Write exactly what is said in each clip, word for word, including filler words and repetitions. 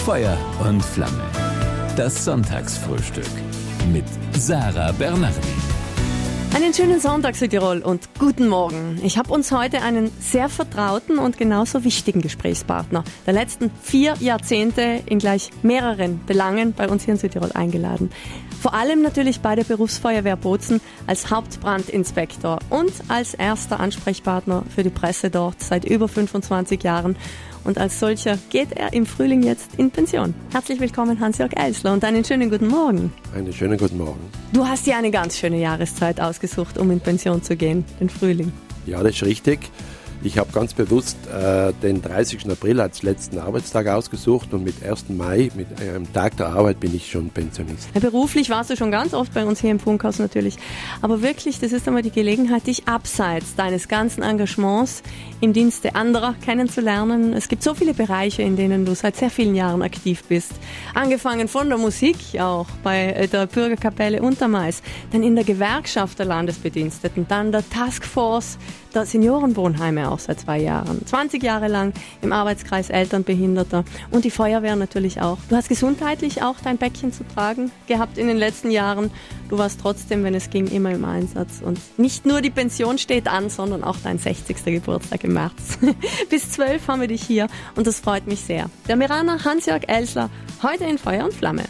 Feuer und Flamme. Das Sonntagsfrühstück mit Sarah Bernardi. Einen schönen Sonntag, Südtirol, und guten Morgen. Ich habe uns heute einen sehr vertrauten und genauso wichtigen Gesprächspartner der letzten vier Jahrzehnte in gleich mehreren Belangen bei uns hier in Südtirol eingeladen. Vor allem natürlich bei der Berufsfeuerwehr Bozen als Hauptbrandinspektor und als erster Ansprechpartner für die Presse dort seit über fünfundzwanzig Jahren. Und als solcher geht er im Frühling jetzt in Pension. Herzlich willkommen, Hans-Jörg Eisler, und einen schönen guten Morgen. Einen schönen guten Morgen. Du hast dir eine ganz schöne Jahreszeit ausgesucht, um in Pension zu gehen, den Frühling. Ja, das ist richtig. Ich habe ganz bewusst äh, den dreißigsten April als letzten Arbeitstag ausgesucht und mit ersten Mai, mit einem äh, Tag der Arbeit, bin ich schon Pensionist. Ja, beruflich warst du schon ganz oft bei uns hier im Funkhaus natürlich. Aber wirklich, das ist einmal die Gelegenheit, dich abseits deines ganzen Engagements im Dienste anderer kennenzulernen. Es gibt so viele Bereiche, in denen du seit sehr vielen Jahren aktiv bist. Angefangen von der Musik auch bei der Bürgerkapelle Untermais, dann in der Gewerkschaft der Landesbediensteten, dann der Taskforce der Seniorenwohnheime auch seit zwei Jahren. zwanzig Jahre lang im Arbeitskreis Elternbehinderter und die Feuerwehr natürlich auch. Du hast gesundheitlich auch dein Päckchen zu tragen gehabt in den letzten Jahren. Du warst trotzdem, wenn es ging, immer im Einsatz. Und nicht nur die Pension steht an, sondern auch dein sechzigster Geburtstag im März. Bis zwölf haben wir dich hier und das freut mich sehr. Der Meraner Hans-Jörg Eisler, heute in Feuer und Flamme.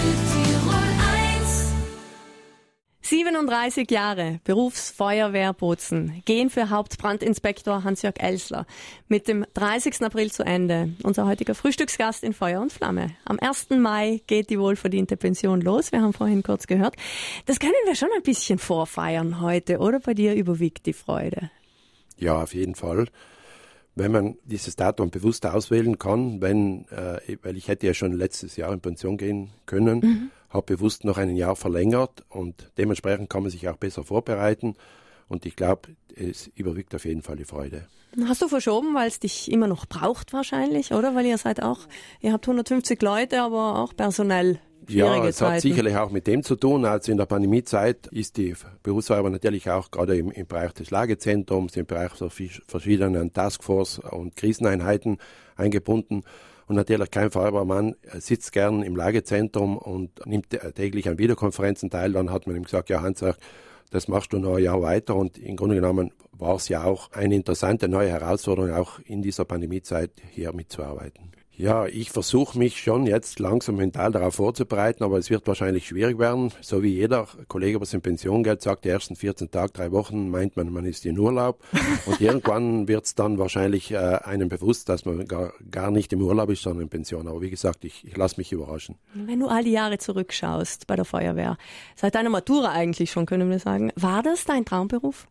siebenunddreißig Jahre Berufsfeuerwehr Bozen gehen für Hauptbrandinspektor Hans-Jörg Eisler mit dem dreißigsten April zu Ende. Unser heutiger Frühstücksgast in Feuer und Flamme. Am ersten Mai geht die wohlverdiente Pension los. Wir haben vorhin kurz gehört. Das können wir schon ein bisschen vorfeiern heute, oder? Bei dir überwiegt die Freude. Ja, auf jeden Fall. Wenn man dieses Datum bewusst auswählen kann, wenn, äh, weil ich hätte ja schon letztes Jahr in Pension gehen können, mhm. habe bewusst noch ein Jahr verlängert und dementsprechend kann man sich auch besser vorbereiten und ich glaube, es überwiegt auf jeden Fall die Freude. Hast du verschoben, weil es dich immer noch braucht wahrscheinlich, oder? Weil ihr seid auch, ihr habt hundertfünfzig Leute, aber auch personell schwierige Ja, es Zeiten. hat sicherlich auch mit dem zu tun. Also in der Pandemiezeit ist die Berufsfeuerwehr natürlich auch gerade im, im Bereich des Lagezentrums, im Bereich der verschiedenen Taskforce und Kriseneinheiten eingebunden. Und natürlich kein Feuerwehrmann sitzt gern im Lagezentrum und nimmt täglich an Videokonferenzen teil. Dann hat man ihm gesagt, ja Hans, das machst du noch ein Jahr weiter. Und im Grunde genommen war es ja auch eine interessante neue Herausforderung, auch in dieser Pandemiezeit hier mitzuarbeiten. Ja, ich versuche mich schon jetzt langsam mental darauf vorzubereiten, aber es wird wahrscheinlich schwierig werden. So wie jeder Kollege, was in Pension geht, sagt, die ersten vierzehn Tage, drei Wochen meint man, man ist in Urlaub. Und irgendwann wird es dann wahrscheinlich äh, einem bewusst, dass man gar, gar nicht im Urlaub ist, sondern in Pension. Aber wie gesagt, ich, ich lasse mich überraschen. Wenn du all die Jahre zurückschaust bei der Feuerwehr, seit deiner Matura eigentlich schon, können wir sagen, war das dein Traumberuf?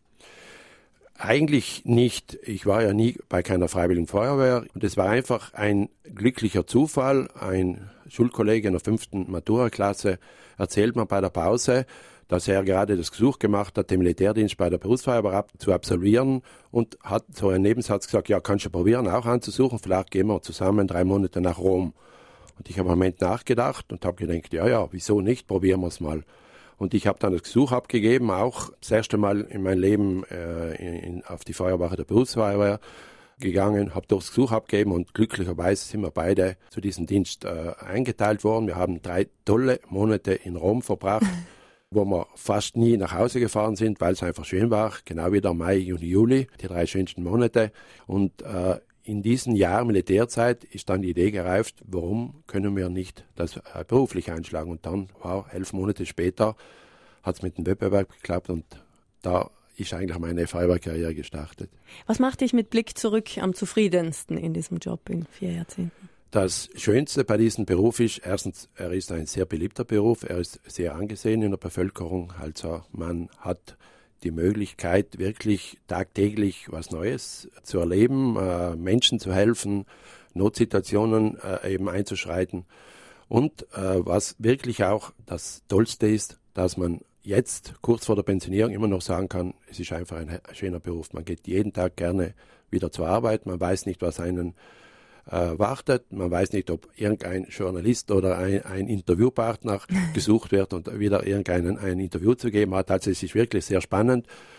Eigentlich nicht. Ich war ja nie bei keiner Freiwilligen Feuerwehr und es war einfach ein glücklicher Zufall. Ein Schulkollege in der fünften Matura-Klasse erzählt mir bei der Pause, dass er gerade das Gesuch gemacht hat, den Militärdienst bei der Berufsfeuerwehr zu absolvieren und hat so einen Nebensatz gesagt, ja, kannst du probieren, auch anzusuchen, vielleicht gehen wir zusammen drei Monate nach Rom. Und ich habe einen Moment nachgedacht und habe gedacht, ja, ja, wieso nicht, probieren wir es mal. Und ich habe dann das Gesuch abgegeben, auch das erste Mal in meinem Leben äh, in, auf die Feuerwache der Berufsfeuerwehr gegangen, habe das Gesuch abgegeben und glücklicherweise sind wir beide zu diesem Dienst äh, eingeteilt worden. Wir haben drei tolle Monate in Rom verbracht, wo wir fast nie nach Hause gefahren sind, weil es einfach schön war. Genau wie der Mai, Juni, Juli, die drei schönsten Monate. Und äh, in diesem Jahr Militärzeit ist dann die Idee gereift, warum können wir nicht das äh, beruflich einschlagen. Und dann, wow, elf Monate später hat es mit dem Wettbewerb geklappt und da ist eigentlich meine Feuerwehrkarriere gestartet. Was macht dich mit Blick zurück am zufriedensten in diesem Job in vier Jahrzehnten? Das Schönste bei diesem Beruf ist, erstens, er ist ein sehr beliebter Beruf, er ist sehr angesehen in der Bevölkerung, also man hat die Möglichkeit, wirklich tagtäglich was Neues zu erleben, äh, Menschen zu helfen, Notsituationen äh, eben einzuschreiten. Und äh, was wirklich auch das Tollste ist, dass man jetzt kurz vor der Pensionierung immer noch sagen kann, es ist einfach ein schöner Beruf. Man geht jeden Tag gerne wieder zur Arbeit, man weiß nicht, was einen äh, wartet, man weiß nicht, ob irgendein Journalist oder ein, ein Interviewpartner gesucht wird und wieder irgendeinen ein Interview zu geben hat. Also es ist wirklich sehr spannend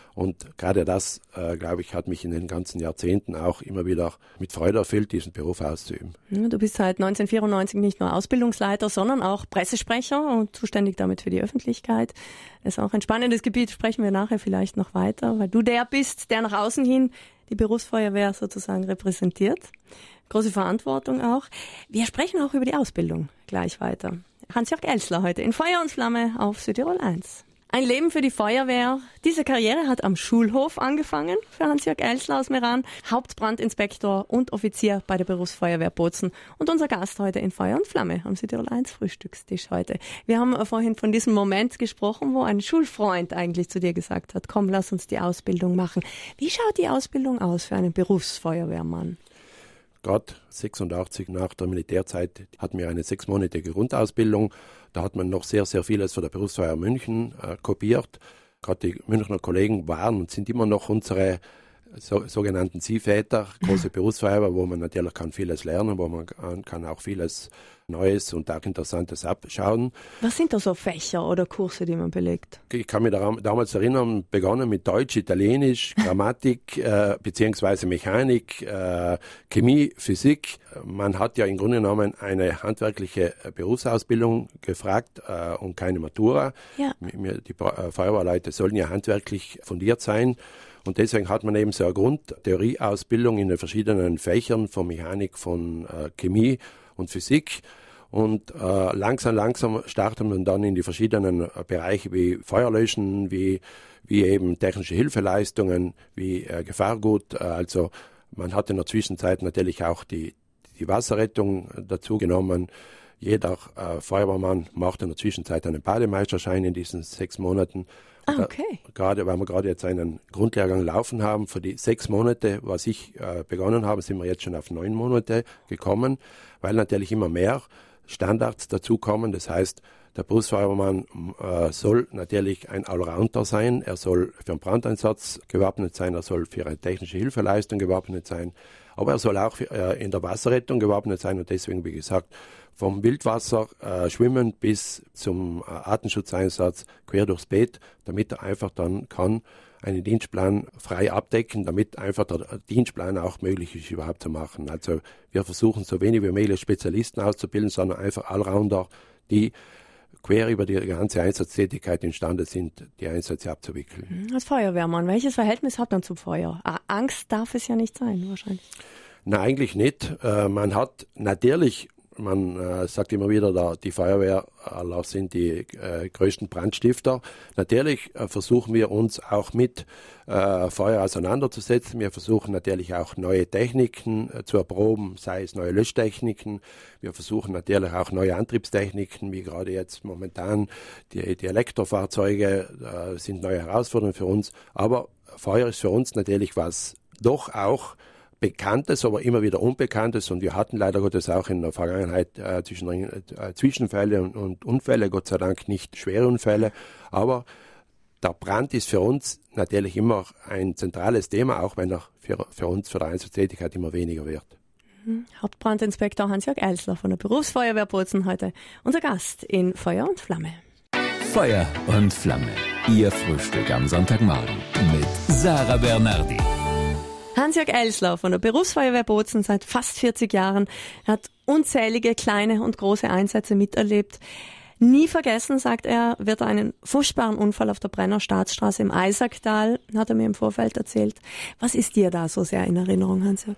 Und gerade das, äh, glaube ich, hat mich in den ganzen Jahrzehnten auch immer wieder mit Freude erfüllt, diesen Beruf auszuüben. Du bist seit neunzehnhundertvierundneunzig nicht nur Ausbildungsleiter, sondern auch Pressesprecher und zuständig damit für die Öffentlichkeit. Das ist auch ein spannendes Gebiet, sprechen wir nachher vielleicht noch weiter, weil du der bist, der nach außen hin die Berufsfeuerwehr sozusagen repräsentiert. Große Verantwortung auch. Wir sprechen auch über die Ausbildung gleich weiter. Hans-Jörg Elßler heute in Feuer und Flamme auf Südtirol eins. Ein Leben für die Feuerwehr. Diese Karriere hat am Schulhof angefangen für Hans-Jörg Elßler aus Meran, Hauptbrandinspektor und Offizier bei der Berufsfeuerwehr Bozen und unser Gast heute in Feuer und Flamme am Südtirol eins Frühstückstisch heute. Wir haben vorhin von diesem Moment gesprochen, wo ein Schulfreund eigentlich zu dir gesagt hat, komm, lass uns die Ausbildung machen. Wie schaut die Ausbildung aus für einen Berufsfeuerwehrmann? Gerade sechsundachtzig nach der Militärzeit hatten wir eine sechsmonatige Grundausbildung. Da hat man noch sehr, sehr vieles von der Berufsfeuerwehr München äh, kopiert. Gerade die Münchner Kollegen waren und sind immer noch unsere so, sogenannten Ziehväter, große Berufsfeuerwehr, wo man natürlich kann vieles lernen, wo man kann, kann auch vieles Neues und auch Interessantes abschauen. Was sind da so Fächer oder Kurse, die man belegt? Ich kann mich daran, damals erinnern, begonnen mit Deutsch, Italienisch, Grammatik, äh, beziehungsweise Mechanik, äh, Chemie, Physik. Man hat ja im Grunde genommen eine handwerkliche Berufsausbildung gefragt äh, und keine Matura. Ja. Die Feuerwehrleute sollen ja handwerklich fundiert sein. Und deswegen hat man eben so eine Grundtheorieausbildung in den verschiedenen Fächern von Mechanik, von äh, Chemie und Physik. Und äh, langsam, langsam startet man dann in die verschiedenen äh, Bereiche wie Feuerlöschen, wie, wie eben technische Hilfeleistungen, wie äh, Gefahrgut. Äh, also man hat in der Zwischenzeit natürlich auch die, die Wasserrettung dazu genommen. Jeder äh, Feuerwehrmann macht in der Zwischenzeit einen Bademeisterschein in diesen sechs Monaten. Ah, okay. Da, gerade, weil wir gerade jetzt einen Grundlehrgang laufen haben, für die sechs Monate, was ich äh, begonnen habe, sind wir jetzt schon auf neun Monate gekommen, weil natürlich immer mehr Standards dazukommen. Das heißt, der Berufsfeuerwehrmann äh, soll natürlich ein Allrounder sein. Er soll für einen Brandeinsatz gewappnet sein, er soll für eine technische Hilfeleistung gewappnet sein, aber er soll auch für, äh, in der Wasserrettung gewappnet sein und deswegen, wie gesagt, vom Wildwasser äh, schwimmen bis zum äh, Artenschutzeinsatz quer durchs Beet, damit er einfach dann kann einen Dienstplan frei abdecken, damit einfach der Dienstplan auch möglich ist, überhaupt zu machen. Also wir versuchen so wenig wie möglich Spezialisten auszubilden, sondern einfach Allrounder, die quer über die ganze Einsatztätigkeit imstande sind, die Einsätze abzuwickeln. Als Feuerwehrmann, welches Verhältnis hat man zum Feuer? Angst darf es ja nicht sein, wahrscheinlich. Nein, eigentlich nicht. Äh, man hat natürlich, man äh, sagt immer wieder, da, die Feuerwehr äh, sind die äh, größten Brandstifter. Natürlich äh, versuchen wir uns auch mit äh, Feuer auseinanderzusetzen. Wir versuchen natürlich auch neue Techniken äh, zu erproben, sei es neue Löschtechniken. Wir versuchen natürlich auch neue Antriebstechniken, wie gerade jetzt momentan die, die Elektrofahrzeuge äh, sind neue Herausforderungen für uns. Aber Feuer ist für uns natürlich was doch auch Bekanntes, aber immer wieder Unbekanntes und wir hatten leider Gottes auch in der Vergangenheit äh, zwischen, äh, Zwischenfälle und, und Unfälle, Gott sei Dank nicht schwere Unfälle, aber der Brand ist für uns natürlich immer ein zentrales Thema, auch wenn er für, für uns für die Einsatztätigkeit immer weniger wird. Mhm. Hauptbrandinspektor Hans-Jörg Elßler von der Berufsfeuerwehr Bozen heute unser Gast in Feuer und Flamme. Feuer und Flamme, Ihr Frühstück am Sonntagmorgen mit Sarah Bernardi. Hans-Jörg Elßler von der Berufsfeuerwehr Bozen seit fast vierzig Jahren. Er hat unzählige kleine und große Einsätze miterlebt. Nie vergessen, sagt er, wird er einen furchtbaren Unfall auf der Brenner Staatsstraße im Eisacktal, hat er mir im Vorfeld erzählt. Was ist dir da so sehr in Erinnerung, Hans-Jörg?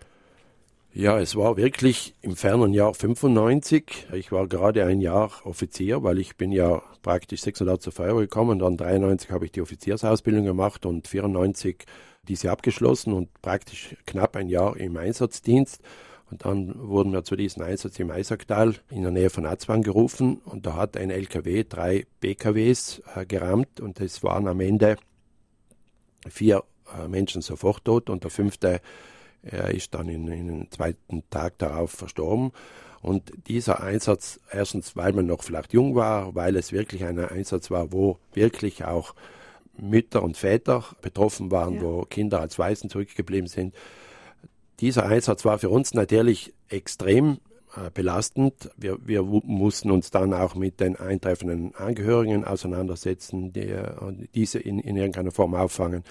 Ja, es war wirklich im fernen Jahr fünfundneunzig. Ich war gerade ein Jahr Offizier, weil ich bin ja praktisch sechsundachtzig zur Feuerwehr gekommen. Dann dreiundneunzig habe ich die Offiziersausbildung gemacht und vierundneunzig diese abgeschlossen und praktisch knapp ein Jahr im Einsatzdienst. Und dann wurden wir zu diesem Einsatz im Eisacktal in der Nähe von Atzwang gerufen und da hat ein L K W drei B K Ws äh, gerammt und es waren am Ende vier äh, Menschen sofort tot und der fünfte äh, ist dann in, in den zweiten Tag darauf verstorben. Und dieser Einsatz, erstens, weil man noch vielleicht jung war, weil es wirklich ein Einsatz war, wo wirklich auch Mütter und Väter betroffen waren, ja. Wo Kinder als Waisen zurückgeblieben sind. Dieser Einsatz war für uns natürlich extrem äh, belastend. Wir, wir w- mussten uns dann auch mit den eintreffenden Angehörigen auseinandersetzen, die äh, diese in, in irgendeiner Form auffangen.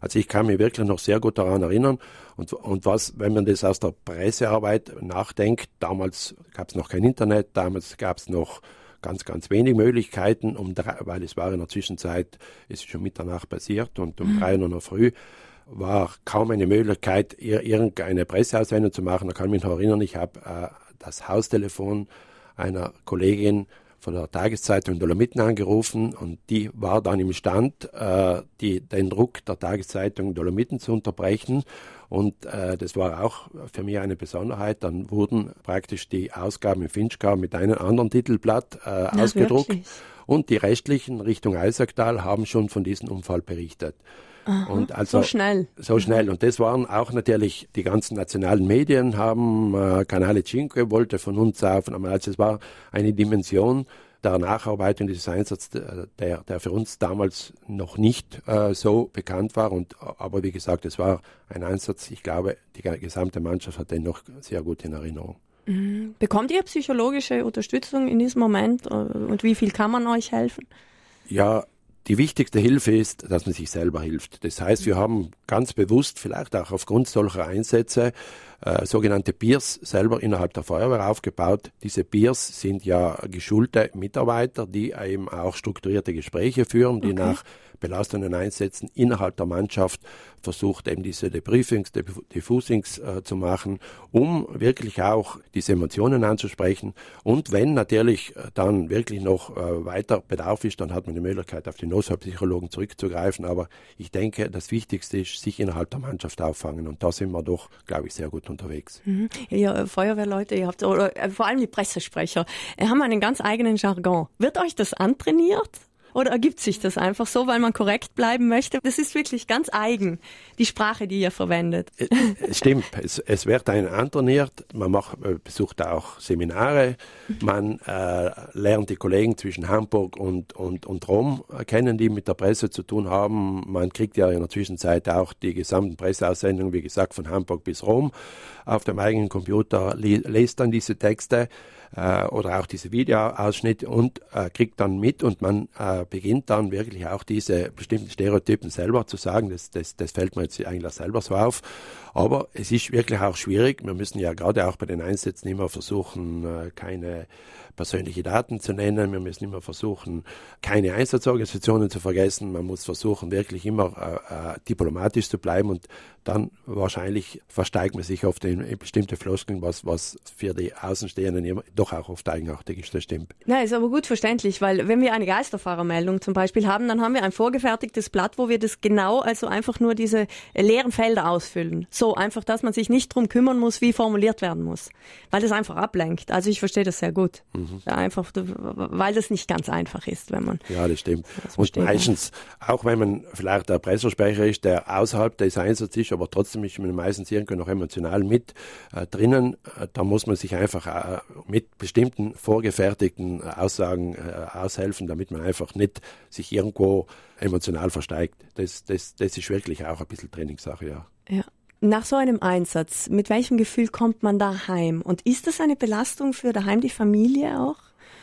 Also ich kann mich wirklich noch sehr gut daran erinnern. Und, und was, wenn man das aus der Pressearbeit nachdenkt, damals gab es noch kein Internet, damals gab es noch ganz, ganz wenig Möglichkeiten, um drei, weil es war in der Zwischenzeit, es ist schon Mitternacht passiert und um drei Uhr in der Früh war kaum eine Möglichkeit, irgendeine Presseaussendung zu machen. Da kann ich mich noch erinnern, ich habe äh, das Haustelefon einer Kollegin von der Tageszeitung Dolomiten angerufen und die war dann imstand, äh, die, den Druck der Tageszeitung Dolomiten zu unterbrechen. Und äh, das war auch für mich eine Besonderheit. Dann wurden praktisch die Ausgaben im Finchgau mit einem anderen Titelblatt äh, Na, ausgedruckt. Wirklich? Und die restlichen Richtung Eisacktal haben schon von diesem Unfall berichtet. Aha, und also, so schnell. So schnell. Und das waren auch natürlich, die ganzen nationalen Medien haben, äh, Canale Cinque wollte von uns auf, also es war eine Dimension der Nacharbeitung dieses Einsatzes, der, der für uns damals noch nicht äh, so bekannt war. Und, aber wie gesagt, es war ein Einsatz, ich glaube, die gesamte Mannschaft hat den noch sehr gut in Erinnerung. Mhm. Bekommt ihr psychologische Unterstützung in diesem Moment und wie viel kann man euch helfen? Ja, die wichtigste Hilfe ist, dass man sich selber hilft. Das heißt, wir haben ganz bewusst, vielleicht auch aufgrund solcher Einsätze, äh, sogenannte Peers selber innerhalb der Feuerwehr aufgebaut. Diese Peers sind ja geschulte Mitarbeiter, die eben auch strukturierte Gespräche führen, die okay. nach belastenden Einsätzen innerhalb der Mannschaft versucht, eben diese Debriefings, Diffusings äh, zu machen, um wirklich auch diese Emotionen anzusprechen. Und wenn natürlich dann wirklich noch äh, weiter Bedarf ist, dann hat man die Möglichkeit, auf die Notfallpsychologen zurückzugreifen. Aber ich denke, das Wichtigste ist, sich innerhalb der Mannschaft auffangen. Und da sind wir doch, glaube ich, sehr gut unterwegs. Mhm. Ja, Feuerwehrleute, ihr habt, oder äh, vor allem die Pressesprecher, äh, haben einen ganz eigenen Jargon. Wird euch das antrainiert? Oder ergibt sich das einfach so, weil man korrekt bleiben möchte? Das ist wirklich ganz eigen, die Sprache, die ihr verwendet. Es stimmt, es, es wird einen antrainiert, man macht, besucht auch Seminare, man äh, lernt die Kollegen zwischen Hamburg und, und, und Rom kennen, die mit der Presse zu tun haben. Man kriegt ja in der Zwischenzeit auch die gesamten Presseaussendungen, wie gesagt, von Hamburg bis Rom auf dem eigenen Computer, lest dann diese Texte äh, oder auch diese Videoausschnitte und äh, kriegt dann mit und man äh, beginnt dann wirklich auch diese bestimmten Stereotypen selber zu sagen. Das, das, das fällt mir jetzt eigentlich selber so auf. Aber es ist wirklich auch schwierig. Wir müssen ja gerade auch bei den Einsätzen immer versuchen, äh, keine persönliche Daten zu nennen. Wir müssen immer versuchen, keine Einsatzorganisationen zu vergessen. Man muss versuchen, wirklich immer äh, diplomatisch zu bleiben und dann wahrscheinlich versteigt man sich oft in, in bestimmte Floskeln, was, was für die Außenstehenden immer, doch auch oft eigenartig ist, das stimmt. Na, ist aber gut verständlich, weil wenn wir eine Geisterfahrermeldung zum Beispiel haben, dann haben wir ein vorgefertigtes Blatt, wo wir das genau, also einfach nur diese leeren Felder ausfüllen. So einfach, dass man sich nicht drum kümmern muss, wie formuliert werden muss, weil das einfach ablenkt. Also ich verstehe das sehr gut. Mhm. Einfach, weil das nicht ganz einfach ist, wenn man... Ja, das stimmt. Das und meistens, auch wenn man vielleicht der Pressesprecher ist, der außerhalb des Einsatzes ist, aber trotzdem ist man meistens irgendwie noch emotional mit äh, drinnen, äh, da muss man sich einfach äh, mit bestimmten vorgefertigten äh, Aussagen äh, aushelfen, damit man einfach nicht sich irgendwo emotional versteigt. Das, das, das ist wirklich auch ein bisschen Trainingssache, ja. Ja. Nach so einem Einsatz, mit welchem Gefühl kommt man da heim? Und ist das eine Belastung für daheim die Familie auch?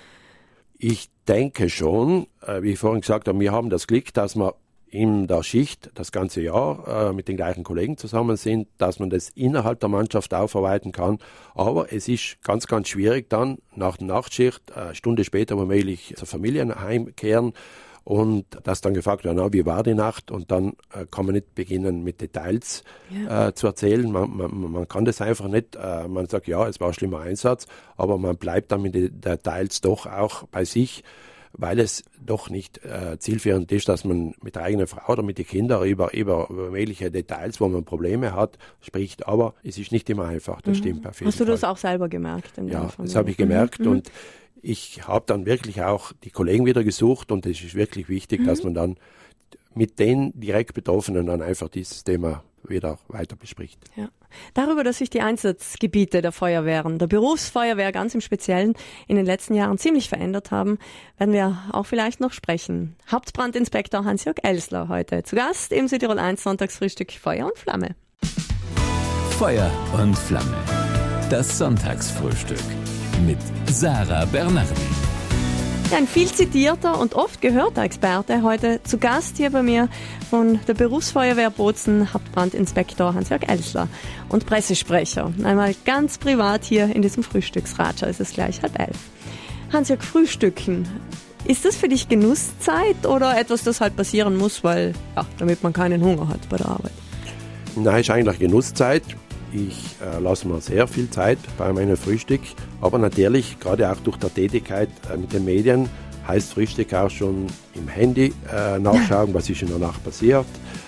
Ich denke schon, äh, wie ich vorhin gesagt habe, wir haben das Glück, dass wir in der Schicht das ganze Jahr äh, mit den gleichen Kollegen zusammen sind, dass man das innerhalb der Mannschaft aufarbeiten kann. Aber es ist ganz, ganz schwierig dann nach der Nachtschicht, eine Stunde später womöglich zur Familie heimkehren und dass dann gefragt wird, na, wie war die Nacht? Und dann äh, kann man nicht beginnen mit Details ja. äh, zu erzählen. Man, man, man kann das einfach nicht. Äh, man sagt, ja, es war ein schlimmer Einsatz, aber man bleibt dann mit den Details doch auch bei sich, weil es doch nicht äh, zielführend ist, dass man mit der eigenen Frau oder mit den Kindern über, über, über mögliche Details, wo man Probleme hat, spricht. Aber es ist nicht immer einfach, das mhm. stimmt auf jeden Hast du Fall. das auch selber gemerkt? In ja, das habe ich gemerkt mhm. und ich habe dann wirklich auch die Kollegen wieder gesucht und es ist wirklich wichtig, mhm. dass man dann mit den direkt Betroffenen dann einfach dieses Thema wieder weiter bespricht. Ja. Darüber, dass sich die Einsatzgebiete der Feuerwehren, der Berufsfeuerwehr ganz im Speziellen, in den letzten Jahren ziemlich verändert haben, werden wir auch vielleicht noch sprechen. Hauptbrandinspektor Hans-Jörg Elsler heute zu Gast im Südtirol eins Sonntagsfrühstück Feuer und Flamme. Feuer und Flamme. Das Sonntagsfrühstück mit Sarah Bernardi. Ja, ein viel zitierter und oft gehörter Experte, heute zu Gast hier bei mir von der Berufsfeuerwehr Bozen, Hauptbrandinspektor Hans-Jörg Elsler und Pressesprecher. Einmal ganz privat hier in diesem Frühstücksratscher, es ist gleich halb elf. Hans-Jörg, Frühstücken, ist das für dich Genusszeit oder etwas, das halt passieren muss, weil, ja, damit man keinen Hunger hat bei der Arbeit? Nein, ist eigentlich Genusszeit. Ich äh, lasse mir sehr viel Zeit bei meinem Frühstück, aber natürlich, gerade auch durch die Tätigkeit äh, mit den Medien, heißt Frühstück auch schon im Handy äh, nachschauen, was ist in der Nacht passiert,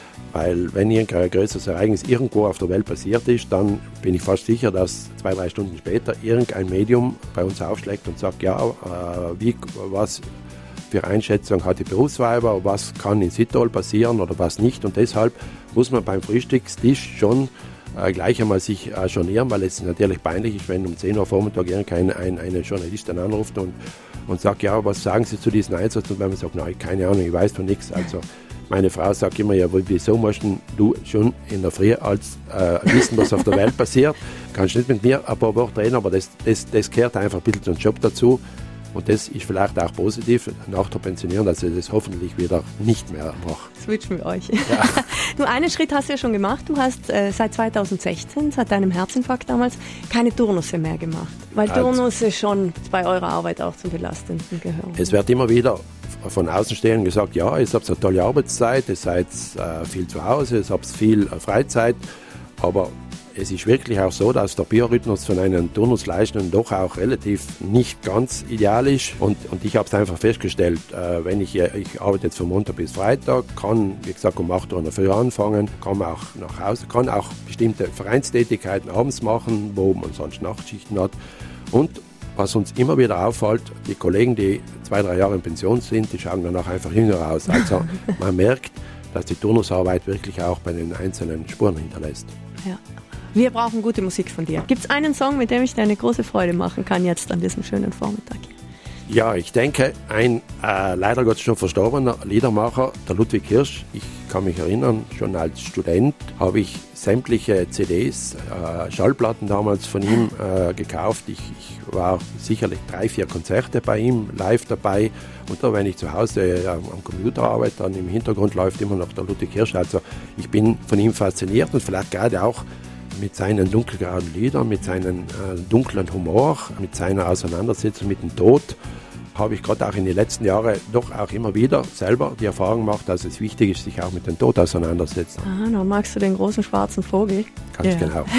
weil wenn irgendein größeres Ereignis irgendwo auf der Welt passiert ist, dann bin ich fast sicher, dass zwei, drei Stunden später irgendein Medium bei uns aufschlägt und sagt, ja, äh, wie, was für Einschätzung hat die Berufsfeuerwehr, was kann in Südtirol passieren oder was nicht, und deshalb muss man beim Frühstückstisch schon Äh, gleich einmal sich äh, schonieren, weil es natürlich peinlich ist, wenn um zehn Uhr Vormittag irgendein ein, eine Journalistin anruft und, und sagt, ja, was sagen Sie zu diesem Einsatz? Und wenn man sagt, nein, keine Ahnung, ich weiß von nichts. Also meine Frau sagt immer, ja, wieso musst du schon in der Früh als äh, wissen, was auf der Welt passiert? Kannst nicht mit mir ein paar Worte reden, aber das, das, das gehört einfach ein bisschen zum Job dazu. Und das ist vielleicht auch positiv nach der Pensionierung, dass ich das hoffentlich wieder nicht mehr mache. Das wünschen wir euch. Ja. Nur einen Schritt hast du ja schon gemacht. Du hast äh, seit zweitausendsechzehn, seit deinem Herzinfarkt damals, keine Turnusse mehr gemacht. Weil Also, Turnusse schon bei eurer Arbeit auch zum Belastenden gehören. Es wird immer wieder von Außenstehenden gesagt, ja, ihr habt eine tolle Arbeitszeit, ihr seid äh, viel zu Hause, ihr habt viel äh, Freizeit, aber es ist wirklich auch so, dass der Biorhythmus von einem Turnusleistenden doch auch relativ nicht ganz ideal ist. Und, und ich habe es einfach festgestellt, äh, wenn ich, ich arbeite jetzt von Montag bis Freitag, kann, wie gesagt, um acht Uhr in der Früh anfangen, kann auch nach Hause, kann auch bestimmte Vereinstätigkeiten abends machen, wo man sonst Nachtschichten hat. Und was uns immer wieder auffällt, die Kollegen, die zwei, drei Jahre in Pension sind, die schauen danach einfach jünger aus. Also man merkt, dass die Turnusarbeit wirklich auch bei den einzelnen Spuren hinterlässt. Ja. Wir brauchen gute Musik von dir. Gibt es einen Song, mit dem ich dir eine große Freude machen kann jetzt an diesem schönen Vormittag hier? Ja, ich denke, ein äh, leider Gottes schon verstorbener Liedermacher, der Ludwig Hirsch. Ich kann mich erinnern, schon als Student habe ich sämtliche C Ds, äh, Schallplatten damals von ihm äh, gekauft. Ich, ich war sicherlich drei, vier Konzerte bei ihm live dabei. Und da, wenn ich zu Hause äh, am Computer arbeite, dann im Hintergrund läuft immer noch der Ludwig Hirsch. Also ich bin von ihm fasziniert und vielleicht gerade auch mit seinen dunkelgrauen Liedern, mit seinem äh, dunklen Humor, mit seiner Auseinandersetzung mit dem Tod, habe ich gerade auch in den letzten Jahren doch auch immer wieder selber die Erfahrung gemacht, dass es wichtig ist, sich auch mit dem Tod auseinanderzusetzen. Ah, dann magst du den großen schwarzen Vogel. Ganz ja. genau.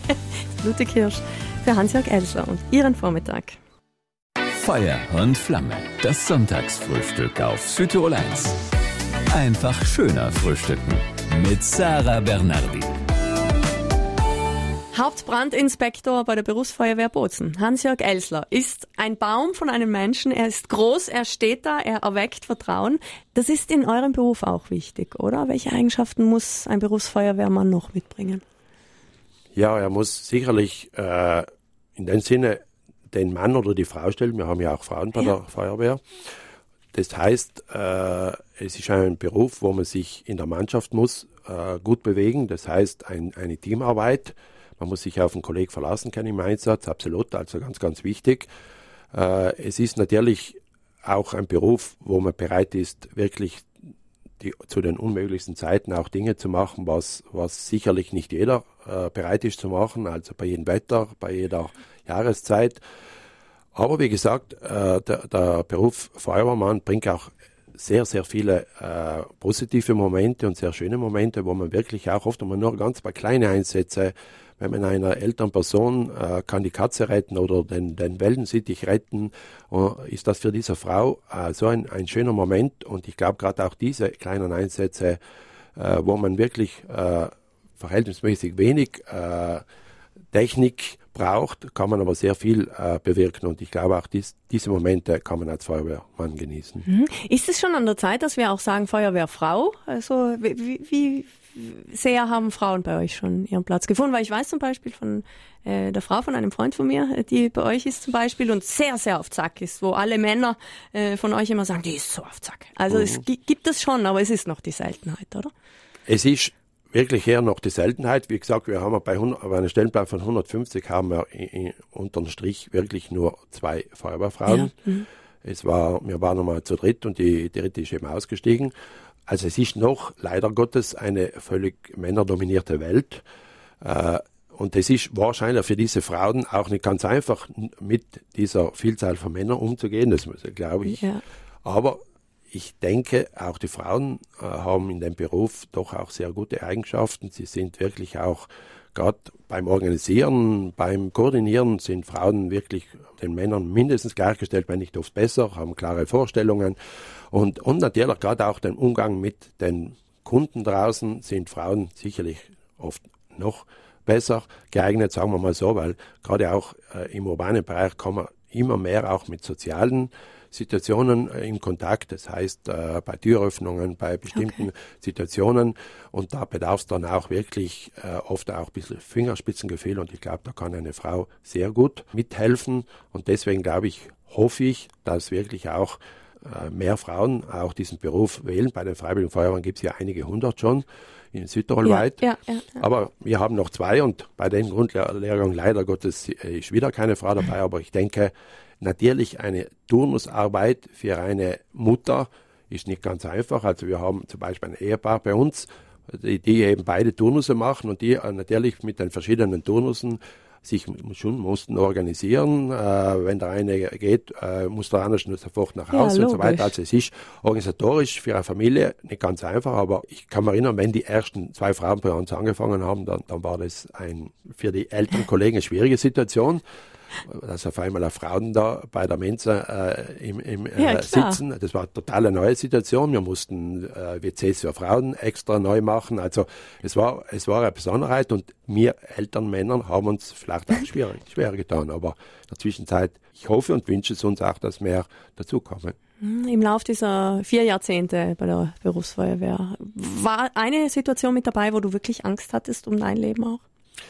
Ludwig Hirsch für Hans-Jörg Elsler und Ihren Vormittag. Feuer und Flamme, das Sonntagsfrühstück auf Südtirol eins. Einfach schöner frühstücken mit Sarah Bernardi. Hauptbrandinspektor bei der Berufsfeuerwehr Bozen, Hans-Jörg Elsler, ist ein Baum von einem Menschen. Er ist groß, er steht da, er erweckt Vertrauen. Das ist in eurem Beruf auch wichtig, oder? Welche Eigenschaften muss ein Berufsfeuerwehrmann noch mitbringen? Ja, er muss sicherlich äh, in dem Sinne den Mann oder die Frau stellen. Wir haben ja auch Frauen bei ja. der Feuerwehr. Das heißt, äh, es ist ein Beruf, wo man sich in der Mannschaft muss äh, gut bewegen. Das heißt, ein, eine Teamarbeit. Man muss sich auf einen Kollegen verlassen können im Einsatz, absolut, also ganz, ganz wichtig. Äh, es ist natürlich auch ein Beruf, wo man bereit ist, wirklich die, zu den unmöglichsten Zeiten auch Dinge zu machen, was, was sicherlich nicht jeder äh, bereit ist zu machen, also bei jedem Wetter, bei jeder Jahreszeit. Aber wie gesagt, äh, der, der Beruf Feuerwehrmann bringt auch sehr, sehr viele äh, positive Momente und sehr schöne Momente, wo man wirklich auch oft einmal nur ganz paar kleine Einsätze, wenn man einer älteren Person äh, kann die Katze retten oder den, den Wellensittich retten, äh, ist das für diese Frau äh, so ein, ein schöner Moment. Und ich glaube, gerade auch diese kleinen Einsätze, äh, wo man wirklich äh, verhältnismäßig wenig äh, Technik braucht, kann man aber sehr viel äh, bewirken. Und ich glaube, auch dies, diese Momente kann man als Feuerwehrmann genießen. Mhm. Ist es schon an der Zeit, dass wir auch sagen Feuerwehrfrau? Also wie, wie sehr haben Frauen bei euch schon ihren Platz gefunden? Weil ich weiß zum Beispiel von äh, der Frau von einem Freund von mir, die bei euch ist zum Beispiel und sehr, sehr auf Zack ist, wo alle Männer äh, von euch immer sagen, die ist so auf Zack. Also mhm. es g- gibt es schon, aber es ist noch die Seltenheit, oder? Es ist wirklich eher noch die Seltenheit. Wie gesagt, wir haben bei, hundert, bei einem Stellenplan von hundertfünfzig haben wir in, in, unter dem Strich wirklich nur zwei Feuerwehrfrauen. Ja. Mhm. Es war, wir waren nochmal zu dritt und die dritte ist eben ausgestiegen. Also es ist noch, leider Gottes, eine völlig männerdominierte Welt. Äh, und es ist wahrscheinlich für diese Frauen auch nicht ganz einfach, mit dieser Vielzahl von Männern umzugehen, das glaube ich. Ja. Aber ich denke, auch die Frauen äh, haben in dem Beruf doch auch sehr gute Eigenschaften. Sie sind wirklich auch, gerade beim Organisieren, beim Koordinieren, sind Frauen wirklich den Männern mindestens gleichgestellt, wenn nicht oft besser, haben klare Vorstellungen. Und, und natürlich gerade auch den Umgang mit den Kunden draußen sind Frauen sicherlich oft noch besser geeignet, sagen wir mal so, weil gerade auch äh, im urbanen Bereich kann man immer mehr auch mit sozialen Situationen äh, in Kontakt, das heißt äh, bei Türöffnungen, bei bestimmten okay. Situationen, und da bedarf es dann auch wirklich äh, oft auch ein bisschen Fingerspitzengefühl, und ich glaube, da kann eine Frau sehr gut mithelfen, und deswegen glaube ich, hoffe ich, dass wirklich auch äh, mehr Frauen auch diesen Beruf wählen. Bei den Freiwilligen Feuerwehren gibt es ja einige hundert schon in Südtirol ja, weit, ja, ja, ja. aber wir haben noch zwei, und bei dem Grundlehrgang leider Gottes ist wieder keine Frau dabei, aber ich denke, natürlich eine Turnusarbeit für eine Mutter ist nicht ganz einfach. Also wir haben zum Beispiel ein Ehepaar bei uns, die, die eben beide Turnusse machen und die natürlich mit den verschiedenen Turnussen sich schon mussten organisieren. Äh, wenn der eine geht, äh, muss der andere sofort nach Hause ja, und so weiter. Also es ist organisatorisch für eine Familie nicht ganz einfach, aber ich kann mich erinnern, wenn die ersten zwei Frauen bei uns angefangen haben, dann, dann war das ein, für die älteren Kollegen eine schwierige Situation. Dass auf einmal Frauen da bei der Mensa äh, im, im äh, ja, sitzen. Das war eine total neue Situation. Wir mussten äh, W Cs für Frauen extra neu machen. Also es war, es war eine Besonderheit, und wir älteren Männer haben uns vielleicht auch schwer, schwer getan. Aber in der Zwischenzeit, ich hoffe und wünsche es uns auch, dass mehr dazukommen. Im Laufe dieser vier Jahrzehnte bei der Berufsfeuerwehr war eine Situation mit dabei, wo du wirklich Angst hattest um dein Leben auch?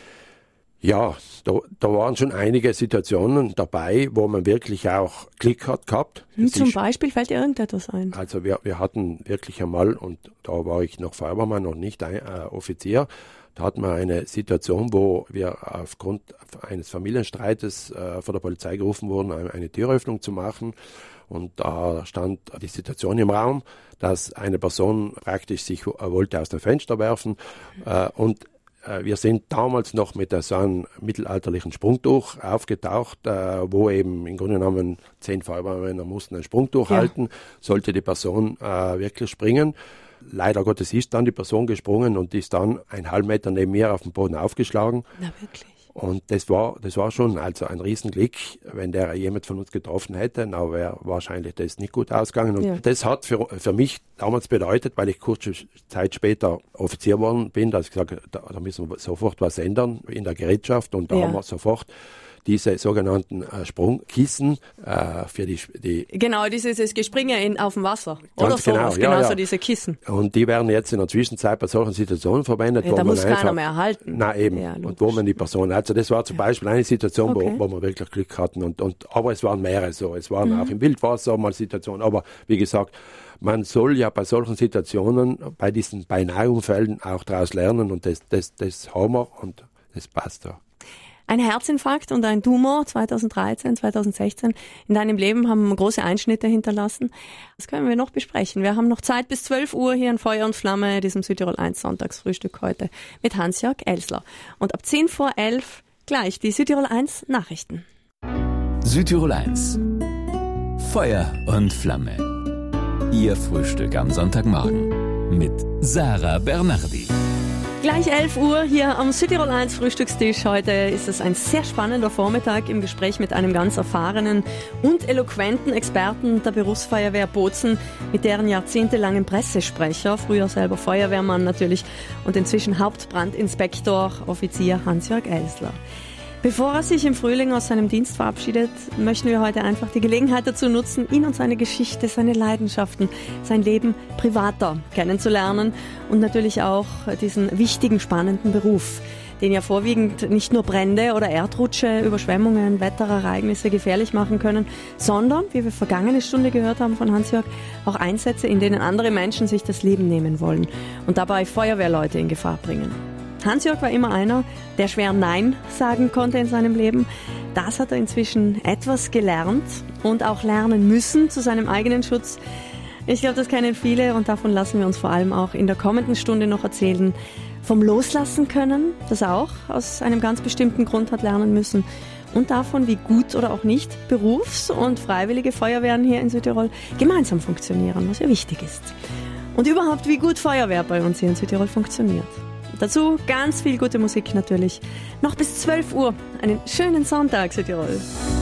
Ja, da, da waren schon einige Situationen dabei, wo man wirklich auch Glück hat gehabt. Das Zum ist, Beispiel fällt dir irgendetwas ein? Also wir, wir hatten wirklich einmal, und da war ich noch Feuerwehrmann, noch nicht ein, äh, Offizier, da hatten wir eine Situation, wo wir aufgrund eines Familienstreites äh, von der Polizei gerufen wurden, eine, eine Türöffnung zu machen. Und da stand die Situation im Raum, dass eine Person praktisch sich äh, wollte aus dem Fenster werfen äh, und wir sind damals noch mit so einem mittelalterlichen Sprungtuch aufgetaucht, äh, wo eben im Grunde genommen zehn Feuerwehrmänner mussten ein Sprungtuch ja. halten, sollte die Person äh, wirklich springen. Leider Gottes ist dann die Person gesprungen und ist dann einen halben Meter neben mir auf dem Boden aufgeschlagen. Na wirklich? Und das war, das war schon also ein Riesenglück, wenn der jemand von uns getroffen hätte, dann wäre wahrscheinlich das nicht gut ausgegangen. Und ja. das hat für, für mich damals bedeutet, weil ich kurze Zeit später Offizier geworden bin, dass ich gesagt habe, da, da müssen wir sofort was ändern in der Gerätschaft, und da ja. haben wir sofort diese sogenannten äh, Sprungkissen äh, für die, die... Genau, dieses Gespringe in, auf dem Wasser. Oder so, genau, genau ja, ja. so diese Kissen. Und die werden jetzt in der Zwischenzeit bei solchen Situationen verwendet, ja, wo da man muss einfach... keiner mehr halten. Nein, eben. Ja, und wo man die Person... Also das war zum Beispiel eine Situation, okay. wo, wo wir wirklich Glück hatten. Und, und, aber es waren mehrere so. Es waren mhm. auch im Wildwasser mal Situationen. Aber wie gesagt, man soll ja bei solchen Situationen, bei diesen Beinahe-Unfällen auch daraus lernen, und das, das, das haben wir, und das passt ja. Ein Herzinfarkt und ein Tumor zweitausenddreizehn, zweitausendsechzehn in deinem Leben haben große Einschnitte hinterlassen. Das können wir noch besprechen. Wir haben noch Zeit bis zwölf Uhr hier in Feuer und Flamme, diesem Südtirol eins Sonntagsfrühstück heute mit Hans-Jörg Elsler. Und ab zehn vor elf gleich die Südtirol eins Nachrichten. Südtirol eins. Feuer und Flamme. Ihr Frühstück am Sonntagmorgen mit Sarah Bernardi. Gleich elf Uhr hier am Südtirol eins Frühstückstisch. Heute ist es ein sehr spannender Vormittag im Gespräch mit einem ganz erfahrenen und eloquenten Experten der Berufsfeuerwehr Bozen, mit deren jahrzehntelangen Pressesprecher, früher selber Feuerwehrmann natürlich und inzwischen Hauptbrandinspektor, Offizier Hans-Jörg Elsler. Bevor er sich im Frühling aus seinem Dienst verabschiedet, möchten wir heute einfach die Gelegenheit dazu nutzen, ihn und seine Geschichte, seine Leidenschaften, sein Leben privater kennenzulernen und natürlich auch diesen wichtigen, spannenden Beruf, den ja vorwiegend nicht nur Brände oder Erdrutsche, Überschwemmungen, Wetterereignisse gefährlich machen können, sondern, wie wir vergangene Stunde gehört haben von Hans-Jörg, auch Einsätze, in denen andere Menschen sich das Leben nehmen wollen und dabei Feuerwehrleute in Gefahr bringen. Hans-Jörg war immer einer, der schwer Nein sagen konnte in seinem Leben, das hat er inzwischen etwas gelernt und auch lernen müssen zu seinem eigenen Schutz. Ich glaube, das kennen viele und davon lassen wir uns vor allem auch in der kommenden Stunde noch erzählen. Vom Loslassen können, das er auch aus einem ganz bestimmten Grund hat lernen müssen. Und davon, wie gut oder auch nicht Berufs- und freiwillige Feuerwehren hier in Südtirol gemeinsam funktionieren, was ja wichtig ist. Und überhaupt, wie gut Feuerwehr bei uns hier in Südtirol funktioniert. Dazu ganz viel gute Musik natürlich. Noch bis zwölf Uhr. Einen schönen Sonntag, Südtirol.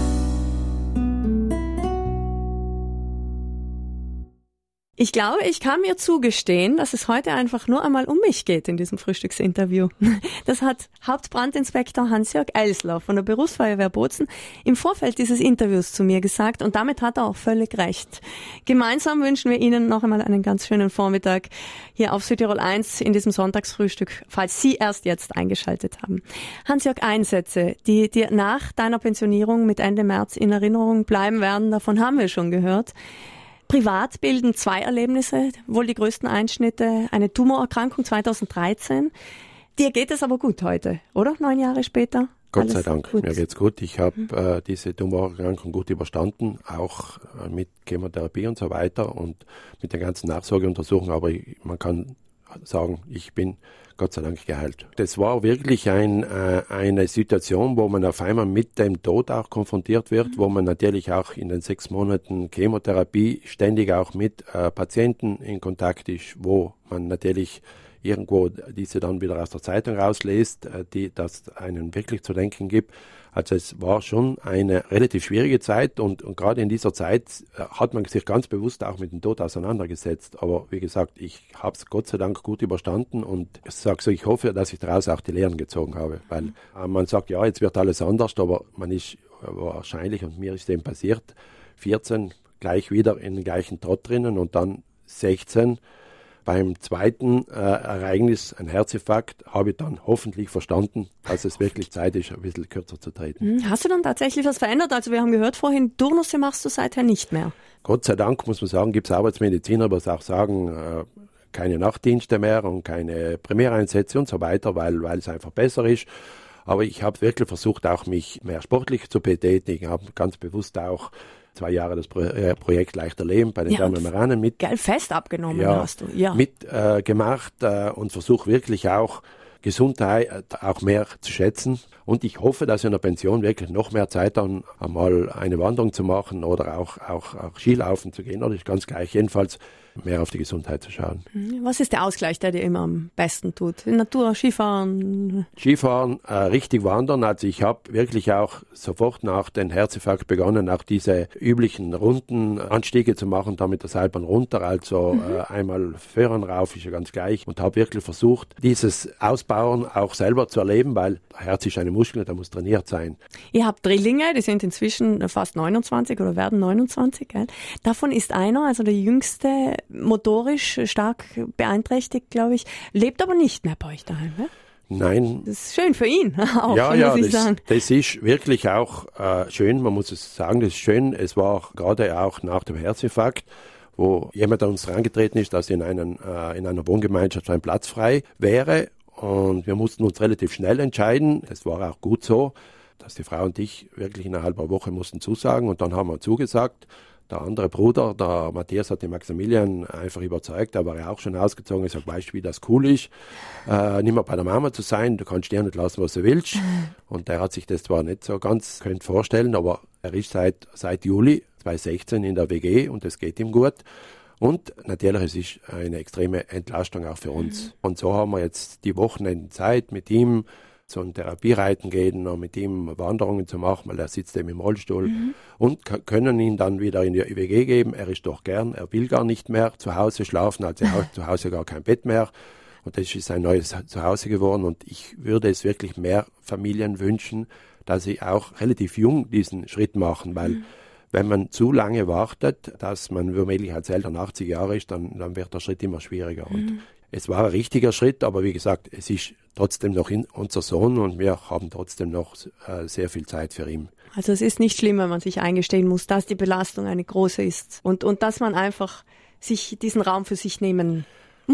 Ich glaube, ich kann mir zugestehen, dass es heute einfach nur einmal um mich geht in diesem Frühstücksinterview. Das hat Hauptbrandinspektor Hans-Jörg Eisler von der Berufsfeuerwehr Bozen im Vorfeld dieses Interviews zu mir gesagt und damit hat er auch völlig recht. Gemeinsam wünschen wir Ihnen noch einmal einen ganz schönen Vormittag hier auf Südtirol eins in diesem Sonntagsfrühstück, falls Sie erst jetzt eingeschaltet haben. Hans-Jörg, Einsätze, die dir nach deiner Pensionierung mit Ende März in Erinnerung bleiben werden, davon haben wir schon gehört. Privat bilden zwei Erlebnisse wohl die größten Einschnitte. Eine Tumorerkrankung zweitausenddreizehn. Dir geht es aber gut heute, oder? Neun Jahre später? Gott sei Dank, gut. Mir geht's gut. Ich habe mhm. äh, diese Tumorerkrankung gut überstanden, auch äh, mit Chemotherapie und so weiter und mit den ganzen Nachsorgeuntersuchungen. Aber ich, man kann sagen, ich bin Gott sei Dank geheilt. Das war wirklich ein, äh, eine Situation, wo man auf einmal mit dem Tod auch konfrontiert wird, mhm. wo man natürlich auch in den sechs Monaten Chemotherapie ständig auch mit äh, Patienten in Kontakt ist, wo man natürlich irgendwo diese dann wieder aus der Zeitung rausliest, äh, die das einen wirklich zu denken gibt. Also es war schon eine relativ schwierige Zeit und, und gerade in dieser Zeit äh, hat man sich ganz bewusst auch mit dem Tod auseinandergesetzt. Aber wie gesagt, ich habe es Gott sei Dank gut überstanden und ich sage so, ich hoffe, dass ich daraus auch die Lehren gezogen habe. Weil äh, man sagt, ja, jetzt wird alles anders, aber man ist äh, wahrscheinlich, und mir ist dem passiert, vierzehn gleich wieder in den gleichen Trott drinnen und dann sechzehn. Beim zweiten äh, Ereignis, ein Herzinfarkt, habe ich dann hoffentlich verstanden, dass es wirklich Zeit ist, ein bisschen kürzer zu treten. Hast du dann tatsächlich was verändert? Also wir haben gehört vorhin, Turnusse machst du seither nicht mehr. Gott sei Dank, muss man sagen, gibt es Arbeitsmediziner, die auch sagen, äh, keine Nachtdienste mehr und keine Primäreinsätze und so weiter, weil, weil es einfach besser ist. Aber ich habe wirklich versucht, auch mich mehr sportlich zu betätigen, habe ganz bewusst auch zwei Jahre das Pro- äh, Projekt Leichter Leben bei den ja, Thermalmaranen mit. Geil, fest abgenommen ja, hast du. Ja. Mit äh, gemacht äh, und versuche wirklich auch Gesundheit äh, auch mehr zu schätzen. Und ich hoffe, dass in der Pension wirklich noch mehr Zeit dann einmal eine Wanderung zu machen oder auch, auch, auch Skilaufen zu gehen. Oder ist ganz gleich. Jedenfalls mehr auf die Gesundheit zu schauen. Was ist der Ausgleich, der dir immer am besten tut? In Natur, Skifahren? Skifahren, äh, richtig wandern. Also ich habe wirklich auch sofort nach dem Herzinfarkt begonnen, auch diese üblichen Rundenanstiege zu machen, da mit der Seilbahn runter. Also mhm. äh, einmal Föhren rauf ist ja ganz gleich. Und habe wirklich versucht, dieses Ausbauen auch selber zu erleben, weil Herz ist eine Muskel, der muss trainiert sein. Ihr habt Drillinge, die sind inzwischen fast neunundzwanzig oder werden neunundzwanzig. Gell? Davon ist einer, also der jüngste, motorisch stark beeinträchtigt, glaube ich, lebt aber nicht mehr bei euch daheim, ne? Nein. Das ist schön für ihn auch, ja, muss ja, ich das, sagen. das ist wirklich auch äh, schön, man muss es sagen, das ist schön. Es war gerade auch nach dem Herzinfarkt, wo jemand an uns herangetreten ist, dass in, einen, äh, in einer Wohngemeinschaft ein Platz frei wäre und wir mussten uns relativ schnell entscheiden. Das war auch gut so, dass die Frau und ich wirklich innerhalb einer Woche mussten zusagen und dann haben wir zugesagt. Der andere Bruder, der Matthias, hat den Maximilian einfach überzeugt, da war er auch schon ausgezogen. Ich sage, weißt du, wie das cool ist, äh, nicht mehr bei der Mama zu sein, du kannst dir nicht lassen, was du willst. Und der hat sich das zwar nicht so ganz könnt vorstellen, aber er ist seit, seit Juli zweitausendsechzehn in der W G und es geht ihm gut. Und natürlich, es ist eine extreme Entlastung auch für uns. Mhm. Und so haben wir jetzt die Wochenenden Zeit mit ihm, so ein Therapiereiten gehen und mit ihm Wanderungen zu machen, weil er sitzt eben im Rollstuhl mhm. und k- können ihn dann wieder in die W G geben. Er ist doch gern, er will gar nicht mehr zu Hause schlafen, also er hat zu Hause gar kein Bett mehr und das ist sein neues Zuhause geworden und ich würde es wirklich mehr Familien wünschen, dass sie auch relativ jung diesen Schritt machen, weil mhm. wenn man zu lange wartet, dass man womöglich als Eltern achtzig Jahre ist, dann, dann wird der Schritt immer schwieriger mhm. und es war ein richtiger Schritt, aber wie gesagt, es ist trotzdem noch in, unser Sohn und wir haben trotzdem noch äh, sehr viel Zeit für ihn. Also es ist nicht schlimm, wenn man sich eingestehen muss, dass die Belastung eine große ist und, und dass man einfach sich diesen Raum für sich nehmen muss.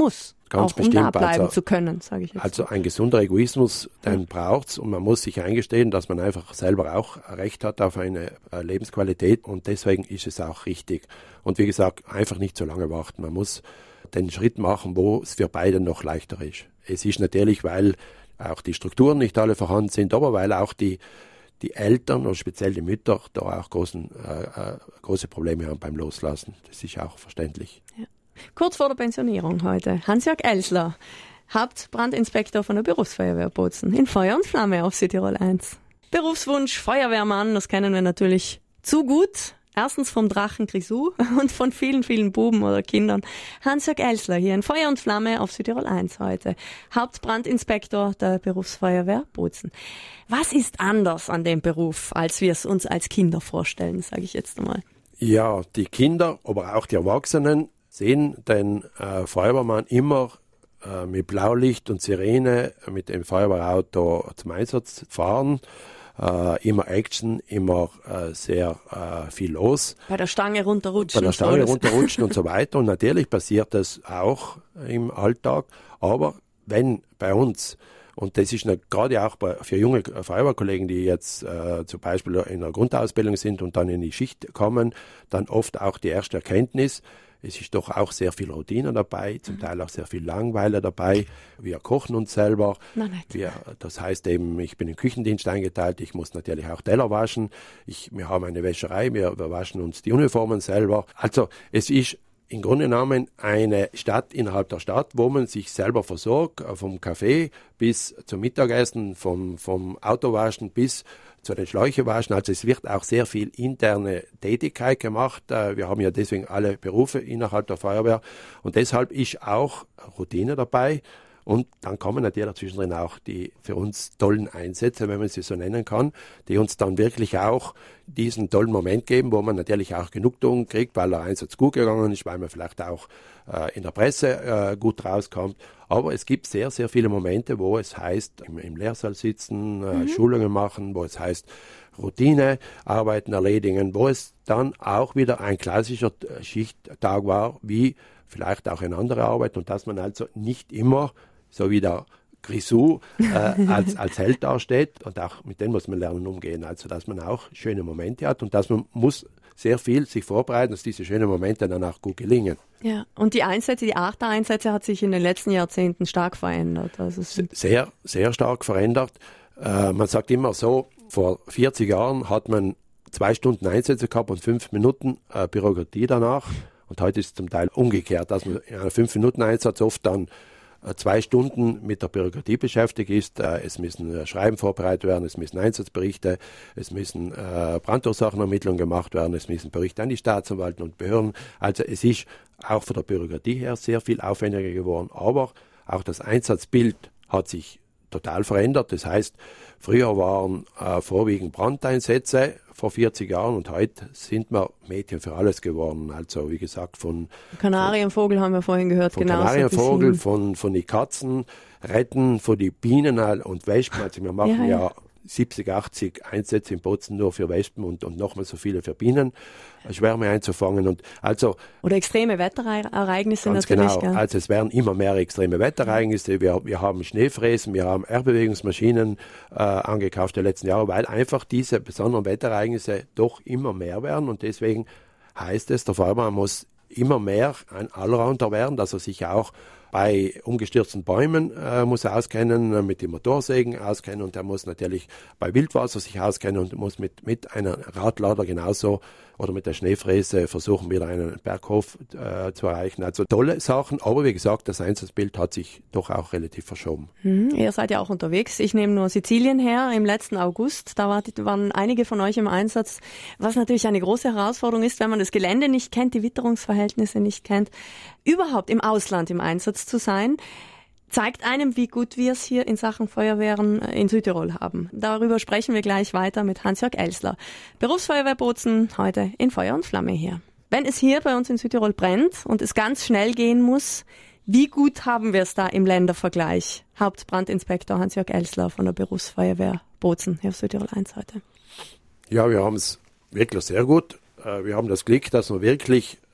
Ganz auch bestimmt. um da bleiben also, zu können, sage ich jetzt. Also ein gesunder Egoismus, den braucht's und man muss sich eingestehen, dass man einfach selber auch Recht hat auf eine Lebensqualität und deswegen ist es auch richtig. Und wie gesagt, einfach nicht so lange warten. Man muss den Schritt machen, wo es für beide noch leichter ist. Es ist natürlich, weil auch die Strukturen nicht alle vorhanden sind, aber weil auch die, die Eltern und speziell die Mütter da auch großen, äh, große Probleme haben beim Loslassen. Das ist auch verständlich. Ja. Kurz vor der Pensionierung heute, Hans-Jörg Elsler, Hauptbrandinspektor von der Berufsfeuerwehr Bozen, in Feuer und Flamme auf Südtirol eins. Berufswunsch Feuerwehrmann, das kennen wir natürlich zu gut. Erstens vom Drachen Grisou und von vielen, vielen Buben oder Kindern. Hans-Jörg Elsler hier in Feuer und Flamme auf Südtirol eins heute. Hauptbrandinspektor der Berufsfeuerwehr Bozen. Was ist anders an dem Beruf, als wir es uns als Kinder vorstellen, sage ich jetzt einmal? Ja, die Kinder, aber auch die Erwachsenen sehen den äh, Feuerwehrmann immer äh, mit Blaulicht und Sirene mit dem Feuerwehrauto zum Einsatz fahren. Äh, immer Action, immer äh, sehr äh, viel los. Bei der Stange runterrutschen. Bei der Stange runterrutschen und so weiter. Und natürlich passiert das auch im Alltag. Aber wenn bei uns, und das ist eine, gerade auch bei, für junge Feuerwehrkollegen, die jetzt äh, zum Beispiel in der Grundausbildung sind und dann in die Schicht kommen, dann oft auch die erste Erkenntnis, es ist doch auch sehr viel Routine dabei, zum Teil auch sehr viel Langeweile dabei. Wir kochen uns selber. Nein, Wir, das heißt eben, ich bin im Küchendienst eingeteilt, ich muss natürlich auch Teller waschen. Ich, wir haben eine Wäscherei, wir, wir waschen uns die Uniformen selber. Also es ist im Grunde genommen eine Stadt innerhalb der Stadt, wo man sich selber versorgt, vom Kaffee bis zum Mittagessen, vom, vom Autowaschen bis zu den Schläuchewaschen. Also es wird auch sehr viel interne Tätigkeit gemacht. Wir haben ja deswegen alle Berufe innerhalb der Feuerwehr und deshalb ist auch Routine dabei. Und dann kommen natürlich zwischendrin auch die für uns tollen Einsätze, wenn man sie so nennen kann, die uns dann wirklich auch diesen tollen Moment geben, wo man natürlich auch Genugtuung kriegt, weil der Einsatz gut gegangen ist, weil man vielleicht auch äh, in der Presse äh, gut rauskommt. Aber es gibt sehr, sehr viele Momente, wo es heißt, im, im Lehrsaal sitzen, äh, mhm. Schulungen machen, wo es heißt, Routinearbeiten erledigen, wo es dann auch wieder ein klassischer Schichttag war, wie vielleicht auch eine andere Arbeit und dass man also nicht immer so wie der Grisou äh, als, als Held dasteht und auch mit dem muss man lernen umgehen, also dass man auch schöne Momente hat und dass man muss sehr viel sich vorbereiten, dass diese schönen Momente dann auch gut gelingen. Ja, und die Einsätze, die Art der Einsätze hat sich in den letzten Jahrzehnten stark verändert. Also es sehr, sehr stark verändert. Äh, man sagt immer so, vor vierzig Jahren hat man zwei Stunden Einsätze gehabt und fünf Minuten äh, Bürokratie danach. Und heute ist es zum Teil umgekehrt, dass man in einem fünf Minuten Einsatz oft dann zwei Stunden mit der Bürokratie beschäftigt ist. Es müssen Schreiben vorbereitet werden, es müssen Einsatzberichte, es müssen Brandursachenermittlungen gemacht werden, es müssen Berichte an die Staatsanwalten und Behörden. Also es ist auch von der Bürokratie her sehr viel aufwendiger geworden. Aber auch das Einsatzbild hat sich total verändert. Das heißt, früher waren äh, vorwiegend Brandeinsätze vor vierzig Jahren und heute sind wir Mädchen für alles geworden. Also wie gesagt von Kanarienvogel haben wir vorhin gehört. Von genau Kanarienvogel, von, von die Katzen retten, von die Bienen und Wespen. Also wir machen ja, ja. ja siebzig, achtzig Einsätze in Bozen nur für Wespen und, und nochmal so viele für Bienen, Schwärme einzufangen. Und also, oder extreme Wetterereignisse ganz natürlich. Genau, gell? also es werden immer mehr extreme Wetterereignisse. Wir, wir haben Schneefräsen, wir haben Erdbewegungsmaschinen äh, angekauft die letzten Jahre, weil einfach diese besonderen Wetterereignisse doch immer mehr werden. Und deswegen heißt es, der Feuerwehrmann muss immer mehr ein Allrounder werden, dass er sich auch bei umgestürzten Bäumen äh, muss er auskennen, äh, mit den Motorsägen auskennen und er muss natürlich bei Wildwasser sich auskennen und muss mit, mit einer Radlader genauso oder mit der Schneefräse versuchen, wieder einen Berghof äh, zu erreichen. Also tolle Sachen, aber wie gesagt, das Einsatzbild hat sich doch auch relativ verschoben. Hm, ihr seid ja auch unterwegs. Ich nehme nur Sizilien her im letzten August. Da war, waren einige von euch im Einsatz, was natürlich eine große Herausforderung ist, wenn man das Gelände nicht kennt, die Witterungsverhältnisse nicht kennt, überhaupt im Ausland im Einsatz zu sein. Zeigt einem, wie gut wir es hier in Sachen Feuerwehren in Südtirol haben. Darüber sprechen wir gleich weiter mit Hans-Jörg Elsler. Berufsfeuerwehr Bozen, heute in Feuer und Flamme hier. Wenn es hier bei uns in Südtirol brennt und es ganz schnell gehen muss, wie gut haben wir es da im Ländervergleich? Hauptbrandinspektor Hans-Jörg Elsler von der Berufsfeuerwehr Bozen hier auf Südtirol eins heute. Ja, wir haben es wirklich sehr gut. Wir haben das Glück, dass wir wirklich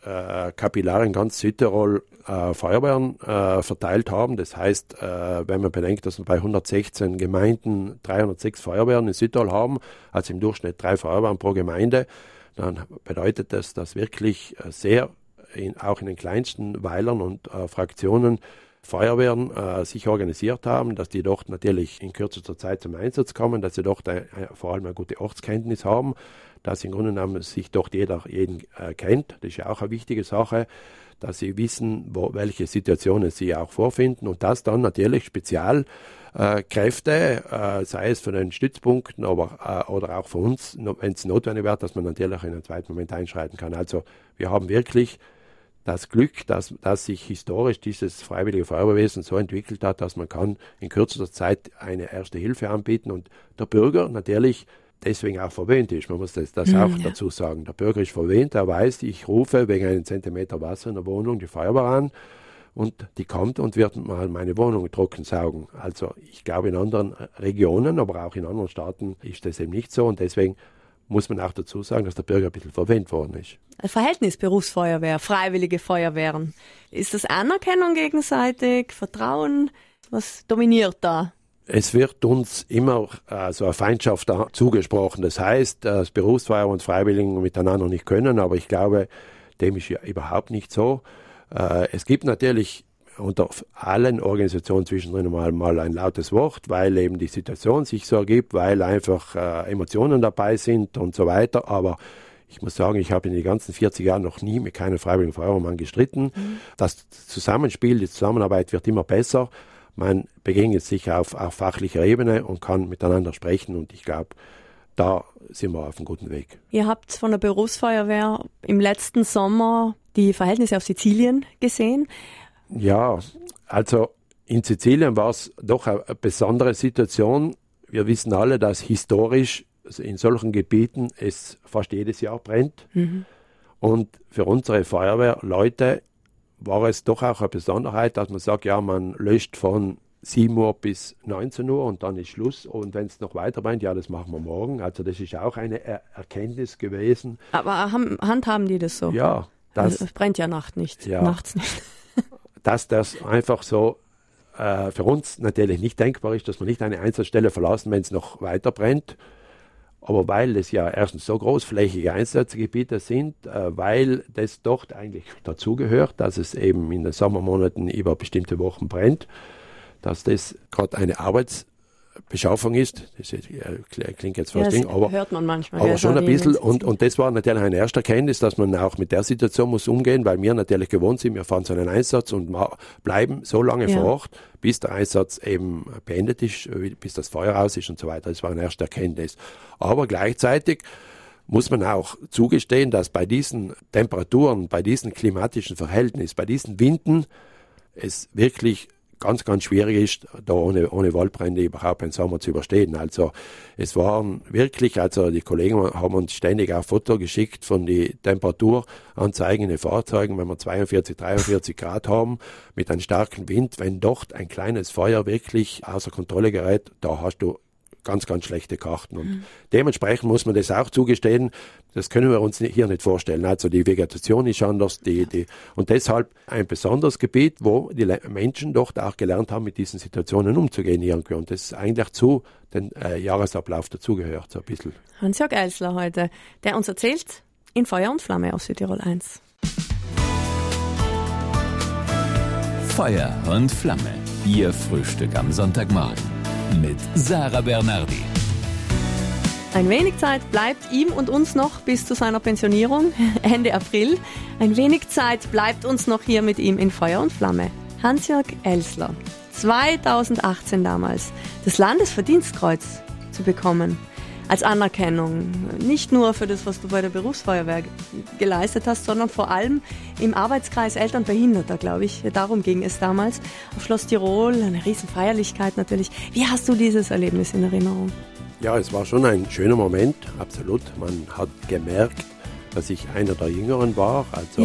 äh, kapillar in ganz Südtirol äh, Feuerwehren äh, verteilt haben. Das heißt, äh, wenn man bedenkt, dass wir bei hundertsechzehn Gemeinden dreihundertsechs Feuerwehren in Südtirol haben, also im Durchschnitt drei Feuerwehren pro Gemeinde, dann bedeutet das, dass wirklich äh, sehr, in, auch in den kleinsten Weilern und äh, Fraktionen Feuerwehren äh, sich organisiert haben, dass die dort natürlich in kürzester Zeit zum Einsatz kommen, dass sie dort äh, vor allem eine gute Ortskenntnis haben, dass im Grunde genommen sich dort jeder jeden äh, kennt. Das ist ja auch eine wichtige Sache, dass sie wissen, wo, welche Situationen sie auch vorfinden und dass dann natürlich Spezialkräfte, äh, sei es von den Stützpunkten aber, äh, oder auch für uns, wenn es notwendig wird, dass man natürlich in einem zweiten Moment einschreiten kann. Also wir haben wirklich das Glück, dass, dass sich historisch dieses freiwillige Feuerwehrwesen so entwickelt hat, dass man kann in kürzester Zeit eine erste Hilfe anbieten und der Bürger natürlich deswegen auch verwöhnt ist. Man muss das, das mm, auch ja. dazu sagen. Der Bürger ist verwöhnt, er weiß, ich rufe wegen einem Zentimeter Wasser in der Wohnung die Feuerwehr an und die kommt und wird mal meine Wohnung trocken saugen. Also ich glaube, in anderen Regionen, aber auch in anderen Staaten ist das eben nicht so und deswegen muss man auch dazu sagen, dass der Bürger ein bisschen verwendet worden ist. Verhältnis Berufsfeuerwehr, freiwillige Feuerwehren. Ist das Anerkennung gegenseitig, Vertrauen? Was dominiert da? Es wird uns immer äh, so eine Feindschaft zugesprochen. Das heißt, dass Berufsfeuerwehr und Freiwilligen miteinander nicht können, aber ich glaube, dem ist ja überhaupt nicht so. Äh, es gibt natürlich unter allen Organisationen zwischendrin mal, mal ein lautes Wort, weil eben die Situation sich so ergibt, weil einfach äh, Emotionen dabei sind und so weiter. Aber ich muss sagen, ich habe in den ganzen vierzig Jahren noch nie mit keinem freiwilligen Feuerwehrmann gestritten. Mhm. Das Zusammenspiel, die Zusammenarbeit wird immer besser. Man begegnet sich auf, auf fachlicher Ebene und kann miteinander sprechen und ich glaube, da sind wir auf einem guten Weg. Ihr habt von der Berufsfeuerwehr im letzten Sommer die Verhältnisse auf Sizilien gesehen. Ja, also in Sizilien war es doch eine besondere Situation. Wir wissen alle, dass historisch in solchen Gebieten es fast jedes Jahr brennt. Mhm. Und für unsere Feuerwehrleute war es doch auch eine Besonderheit, dass man sagt, ja, man löscht von sieben Uhr bis neunzehn Uhr und dann ist Schluss. Und wenn es noch weiter brennt, ja, das machen wir morgen. Also das ist auch eine er- Erkenntnis gewesen. Aber haben, handhaben die das so? Ja. Das, also es brennt ja Nacht nicht, ja, nachts nicht. Dass das einfach so äh, für uns natürlich nicht denkbar ist, dass wir nicht eine Einsatzstelle verlassen, wenn es noch weiter brennt. Aber weil es ja erstens so großflächige Einsatzgebiete sind, äh, weil das dort eigentlich dazugehört, dass es eben in den Sommermonaten über bestimmte Wochen brennt, dass das gerade eine Arbeitsbeschaffung ist. Das ist, äh, klingt jetzt fast ja, Ding, aber, hört man manchmal, aber ja, schon ein bisschen. Und, und das war natürlich eine erste Erkenntnis, dass man auch mit der Situation muss umgehen, weil wir natürlich gewohnt sind, wir fahren zu einem Einsatz und ma- bleiben so lange ja. vor Ort, bis der Einsatz eben beendet ist, bis das Feuer aus ist und so weiter. Das war eine erste Erkenntnis. Aber gleichzeitig muss man auch zugestehen, dass bei diesen Temperaturen, bei diesen klimatischen Verhältnissen, bei diesen Winden es wirklich ganz, ganz schwierig ist, da ohne, ohne Waldbrände überhaupt einen Sommer zu überstehen. Also es waren wirklich, also die Kollegen haben uns ständig auch Fotos geschickt von den Temperaturanzeigen in den Fahrzeugen, wenn wir zweiundvierzig, dreiundvierzig Grad haben, mit einem starken Wind, wenn dort ein kleines Feuer wirklich außer Kontrolle gerät, da hast du ganz, ganz schlechte Karten. Und mhm. dementsprechend muss man das auch zugestehen, das können wir uns hier nicht vorstellen. Also die Vegetation ist anders, die, die, und deshalb ein besonderes Gebiet, wo die Menschen dort auch gelernt haben, mit diesen Situationen umzugehen irgendwie. Und das eigentlich zu den äh, Jahresablauf dazugehört, so ein bisschen. Hans-Jörg Eisler heute, der uns erzählt in Feuer und Flamme auf Südtirol eins. Feuer und Flamme, Ihr Frühstück am Sonntagmorgen mit Sarah Bernardi. Ein wenig Zeit bleibt ihm und uns noch bis zu seiner Pensionierung Ende April. Ein wenig Zeit bleibt uns noch hier mit ihm in Feuer und Flamme. Hans-Jörg Eisler, zweitausendachtzehn damals, das Landesverdienstkreuz zu bekommen. Als Anerkennung, nicht nur für das, was du bei der Berufsfeuerwehr geleistet hast, sondern vor allem im Arbeitskreis Eltern Behinderter, glaube ich. Darum ging es damals. Auf Schloss Tirol, eine Riesenfeierlichkeit natürlich. Wie hast du dieses Erlebnis in Erinnerung? Ja, es war schon ein schöner Moment, absolut. Man hat gemerkt, dass ich einer der Jüngeren war. Also ja.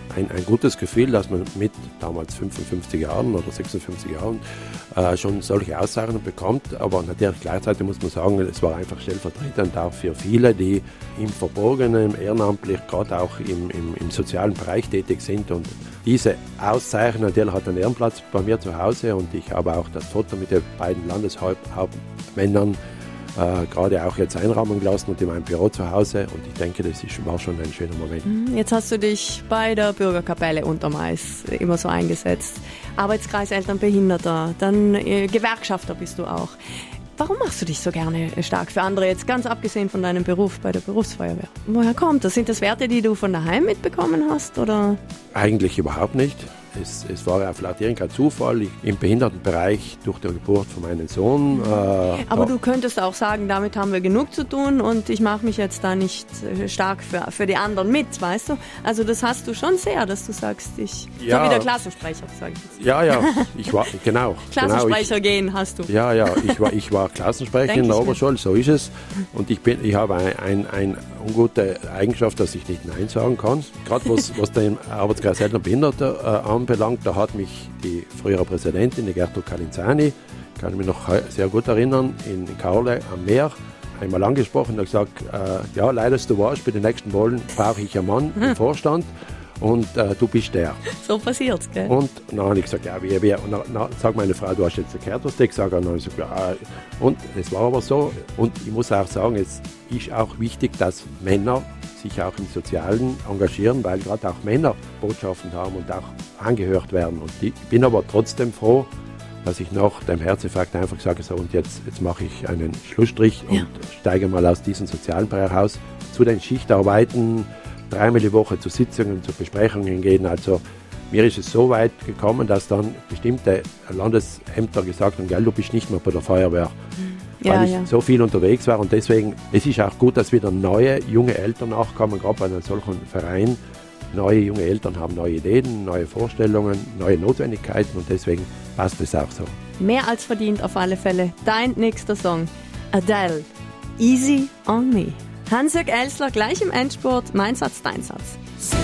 ein, ein gutes Gefühl, dass man mit damals fünfundfünfzig Jahren oder sechsundfünfzig Jahren äh, schon solche Auszeichnungen bekommt. Aber natürlich gleichzeitig muss man sagen, es war einfach stellvertretend auch für viele, die im Verborgenen, ehrenamtlich, gerade auch im, im, im sozialen Bereich tätig sind. Und diese Auszeichnung, der hat einen Ehrenplatz bei mir zu Hause und ich habe auch das Foto mit den beiden Landeshauptmännern Äh, gerade auch jetzt einrahmen gelassen und in meinem Büro zu Hause und ich denke, das ist, war schon ein schöner Moment. Jetzt hast du dich bei der Bürgerkapelle Untermais immer so eingesetzt. Arbeitskreis Eltern Behinderter, dann äh, Gewerkschafter bist du auch. Warum machst du dich so gerne stark für andere, jetzt ganz abgesehen von deinem Beruf bei der Berufsfeuerwehr? Woher kommt das? Sind das Werte, die du von daheim mitbekommen hast? Oder? Eigentlich überhaupt nicht. Es, es war ja vielleicht irgendein Zufall. Ich, im Behindertenbereich durch die Geburt von meinem Sohn. Äh, Aber du könntest auch sagen, damit haben wir genug zu tun und ich mache mich jetzt da nicht stark für, für die anderen mit, weißt du? Also das hast du schon sehr, dass du sagst, ich, ja, so wie der Klassensprecher, sage ich jetzt. Ja, ja, ich war, genau. Klassensprecher genau, ich, gehen hast du. Ja, ja, ich war, ich war Klassensprecher in der Oberschule, so ist es. Und ich, bin, ich habe eine ein, ein ungute Eigenschaft, dass ich nicht Nein sagen kann. Gerade was, was den Arbeitskreis Eltern Behinderter äh, anbelangt, da hat mich die frühere Präsidentin, die Gertrud Calinzani, kann ich mich noch sehr gut erinnern, in Kaorle am Meer einmal angesprochen und gesagt, äh, ja, leider du warst, bei den nächsten Wahlen brauche ich einen Mann im Vorstand und äh, du bist der. So passiert's, gell? Und dann habe ich gesagt, ja, wie, wie. Und dann, dann sagt meine Frau, du hast jetzt gehört, was die gesagt haben. Und dann habe ich gesagt, ja, und es war aber so. Und ich muss auch sagen, es ist auch wichtig, dass Männer sich auch im Sozialen engagieren, weil gerade auch Männer Botschaften haben und auch angehört werden. Und ich bin aber trotzdem froh, dass ich nach dem Herzinfarkt einfach gesagt habe, und jetzt, jetzt mache ich einen Schlussstrich und ja. steige mal aus diesem sozialen Bereich raus, zu den Schichtarbeiten, dreimal die Woche zu Sitzungen, zu Besprechungen gehen. Also mir ist es so weit gekommen, dass dann bestimmte Landesämter gesagt haben, gell, du bist nicht mehr bei der Feuerwehr, ja, weil ich ja. so viel unterwegs war. Und deswegen, es ist auch gut, dass wieder neue, junge Eltern nachkommen, gerade bei einem solchen Verein. Neue, junge Eltern haben neue Ideen, neue Vorstellungen, neue Notwendigkeiten und deswegen passt es auch so. Mehr als verdient auf alle Fälle. Dein nächster Song, Adele, Easy on Me. Hans-Jörg Elßler gleich im Endspurt, mein Satz, dein Satz.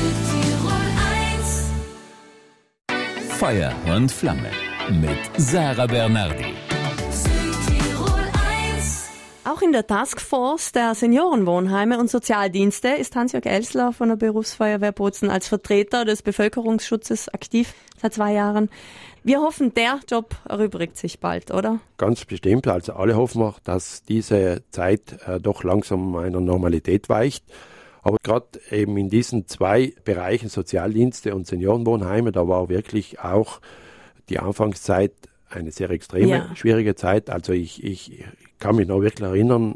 Feuer und Flamme mit Sarah Bernardi. Auch in der Taskforce der Seniorenwohnheime und Sozialdienste ist Hans-Jörg Elßler von der Berufsfeuerwehr Bozen als Vertreter des Bevölkerungsschutzes aktiv seit zwei Jahren. Wir hoffen, der Job erübrigt sich bald, oder? Ganz bestimmt. Also alle hoffen wir, dass diese Zeit äh, doch langsam einer Normalität weicht. Aber gerade eben in diesen zwei Bereichen, Sozialdienste und Seniorenwohnheime, da war wirklich auch die Anfangszeit eine sehr extreme, ja. schwierige Zeit. Also ich, ich kann mich noch wirklich erinnern,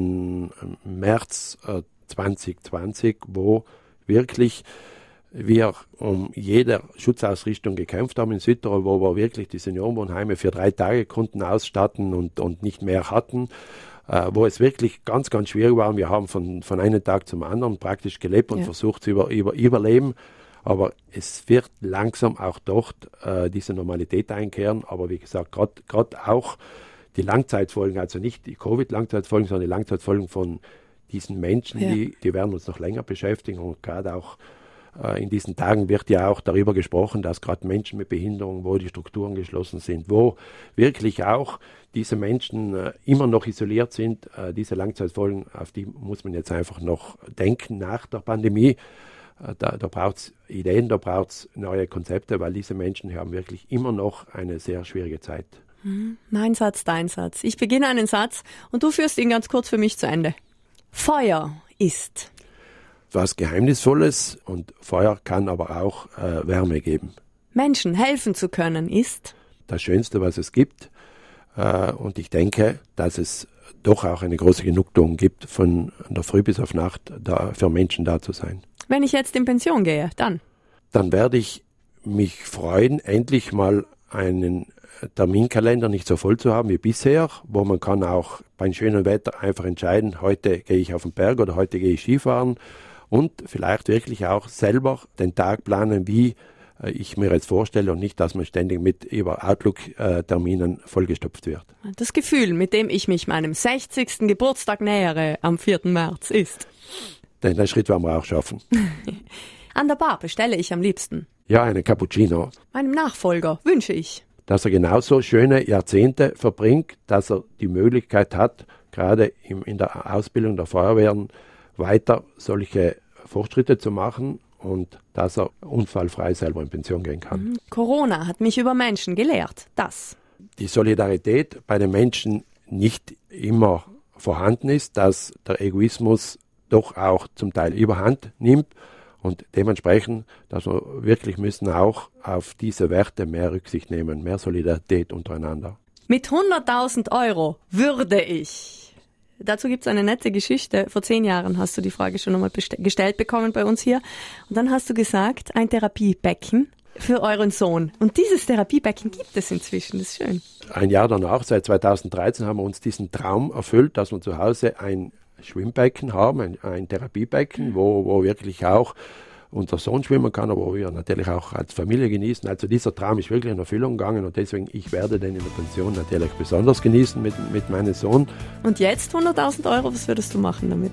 im März äh, zwanzig zwanzig, wo wirklich wir um jede Schutzausrichtung gekämpft haben in Südtirol, wo wir wirklich die Seniorenwohnheime für drei Tage konnten ausstatten und, und nicht mehr hatten, äh, wo es wirklich ganz, ganz schwierig war. Wir haben von, von einem Tag zum anderen praktisch gelebt und ja. versucht zu über, über, überleben. Aber es wird langsam auch dort äh, diese Normalität einkehren. Aber wie gesagt, gerade auch die Langzeitfolgen, also nicht die Covid-Langzeitfolgen, sondern die Langzeitfolgen von diesen Menschen, ja. die, die werden uns noch länger beschäftigen. Und gerade auch äh, in diesen Tagen wird ja auch darüber gesprochen, dass gerade Menschen mit Behinderung, wo die Strukturen geschlossen sind, wo wirklich auch diese Menschen äh, immer noch isoliert sind, äh, diese Langzeitfolgen, auf die muss man jetzt einfach noch denken nach der Pandemie. Da, da braucht es Ideen, da braucht es neue Konzepte, weil diese Menschen haben wirklich immer noch eine sehr schwierige Zeit. Mein Satz, dein Satz. Ich beginne einen Satz und du führst ihn ganz kurz für mich zu Ende. Feuer ist was Geheimnisvolles und Feuer kann aber auch äh, Wärme geben. Menschen helfen zu können ist das Schönste, was es gibt. Äh, und ich denke, dass es doch auch eine große Genugtuung gibt, von der Früh bis auf Nacht da, für Menschen da zu sein. Wenn ich jetzt in Pension gehe, dann? Dann werde ich mich freuen, endlich mal einen Terminkalender nicht so voll zu haben wie bisher, wo man kann auch bei schönem Wetter einfach entscheiden, heute gehe ich auf den Berg oder heute gehe ich Skifahren und vielleicht wirklich auch selber den Tag planen, wie ich mir jetzt vorstelle und nicht, dass man ständig mit über Outlook-Terminen vollgestopft wird. Das Gefühl, mit dem ich mich meinem sechzigsten Geburtstag nähere am vierten März ist? Den, den Schritt werden wir auch schaffen. an der Bar bestelle ich am liebsten? Ja, eine Cappuccino. Meinem Nachfolger wünsche ich, dass er genauso schöne Jahrzehnte verbringt, dass er die Möglichkeit hat, gerade im, in der Ausbildung der Feuerwehren weiter solche Fortschritte zu machen und dass er unfallfrei selber in Pension gehen kann. Corona hat mich über Menschen gelehrt, dass die Solidarität bei den Menschen nicht immer vorhanden ist, dass der Egoismus doch auch zum Teil überhand nimmt und dementsprechend, dass wir wirklich müssen auch auf diese Werte mehr Rücksicht nehmen, mehr Solidarität untereinander. Mit hunderttausend Euro würde ich. Dazu gibt es eine nette Geschichte. Vor zehn Jahren hast du die Frage schon einmal best- gestellt bekommen bei uns hier. Und dann hast du gesagt, ein Therapiebecken für euren Sohn. Und dieses Therapiebecken gibt es inzwischen. Das ist schön. Ein Jahr danach, seit zweitausenddreizehn, haben wir uns diesen Traum erfüllt, dass wir zu Hause ein Schwimmbecken haben, ein, ein Therapiebecken, wo, wo wirklich auch unser Sohn schwimmen kann, aber wo wir natürlich auch als Familie genießen. Also dieser Traum ist wirklich in Erfüllung gegangen und deswegen, ich werde den in der Pension natürlich besonders genießen mit, mit meinem Sohn. Und jetzt hunderttausend Euro, was würdest du machen damit?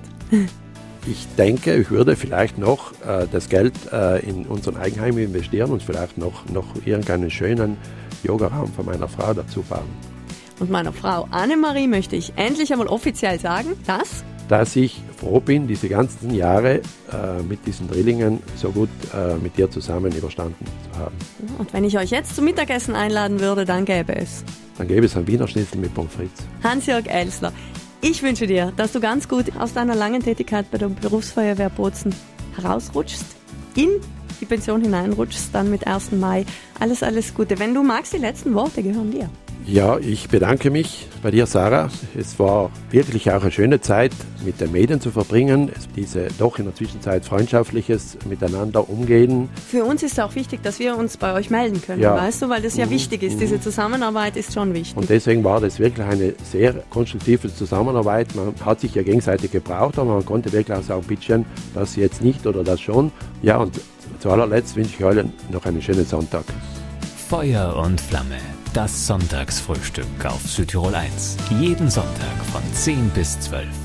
Ich denke, ich würde vielleicht noch äh, das Geld äh, in unseren Eigenheim investieren und vielleicht noch, noch irgendeinen schönen Yogaraum von meiner Frau dazu bauen. Und meiner Frau Annemarie möchte ich endlich einmal offiziell sagen, dass... dass ich froh bin, diese ganzen Jahre äh, mit diesen Drillingen so gut äh, mit dir zusammen überstanden zu haben. Und wenn ich euch jetzt zum Mittagessen einladen würde, dann gäbe es... Dann gäbe es einen Wiener Schnitzel mit Pommes frites. Hans-Jörg Elsler, ich wünsche dir, dass du ganz gut aus deiner langen Tätigkeit bei der Berufsfeuerwehr Bozen herausrutschst, in die Pension hineinrutschst, dann mit ersten Mai. Alles, alles Gute. Wenn du magst, die letzten Worte gehören dir. Ja, ich bedanke mich bei dir, Sarah. Es war wirklich auch eine schöne Zeit, mit den Medien zu verbringen. Diese doch in der Zwischenzeit freundschaftliches Miteinander umgehen. Für uns ist auch wichtig, dass wir uns bei euch melden können, ja. weißt du, weil das ja mhm. wichtig ist. Diese Zusammenarbeit ist schon wichtig. Und deswegen war das wirklich eine sehr konstruktive Zusammenarbeit. Man hat sich ja gegenseitig gebraucht, aber man konnte wirklich auch sagen, bitteschön, das jetzt nicht oder das schon. Ja, und zu allerletzt wünsche ich euch noch einen schönen Sonntag. Feuer und Flamme. Das Sonntagsfrühstück auf Südtirol eins. Jeden Sonntag von zehn bis zwölf.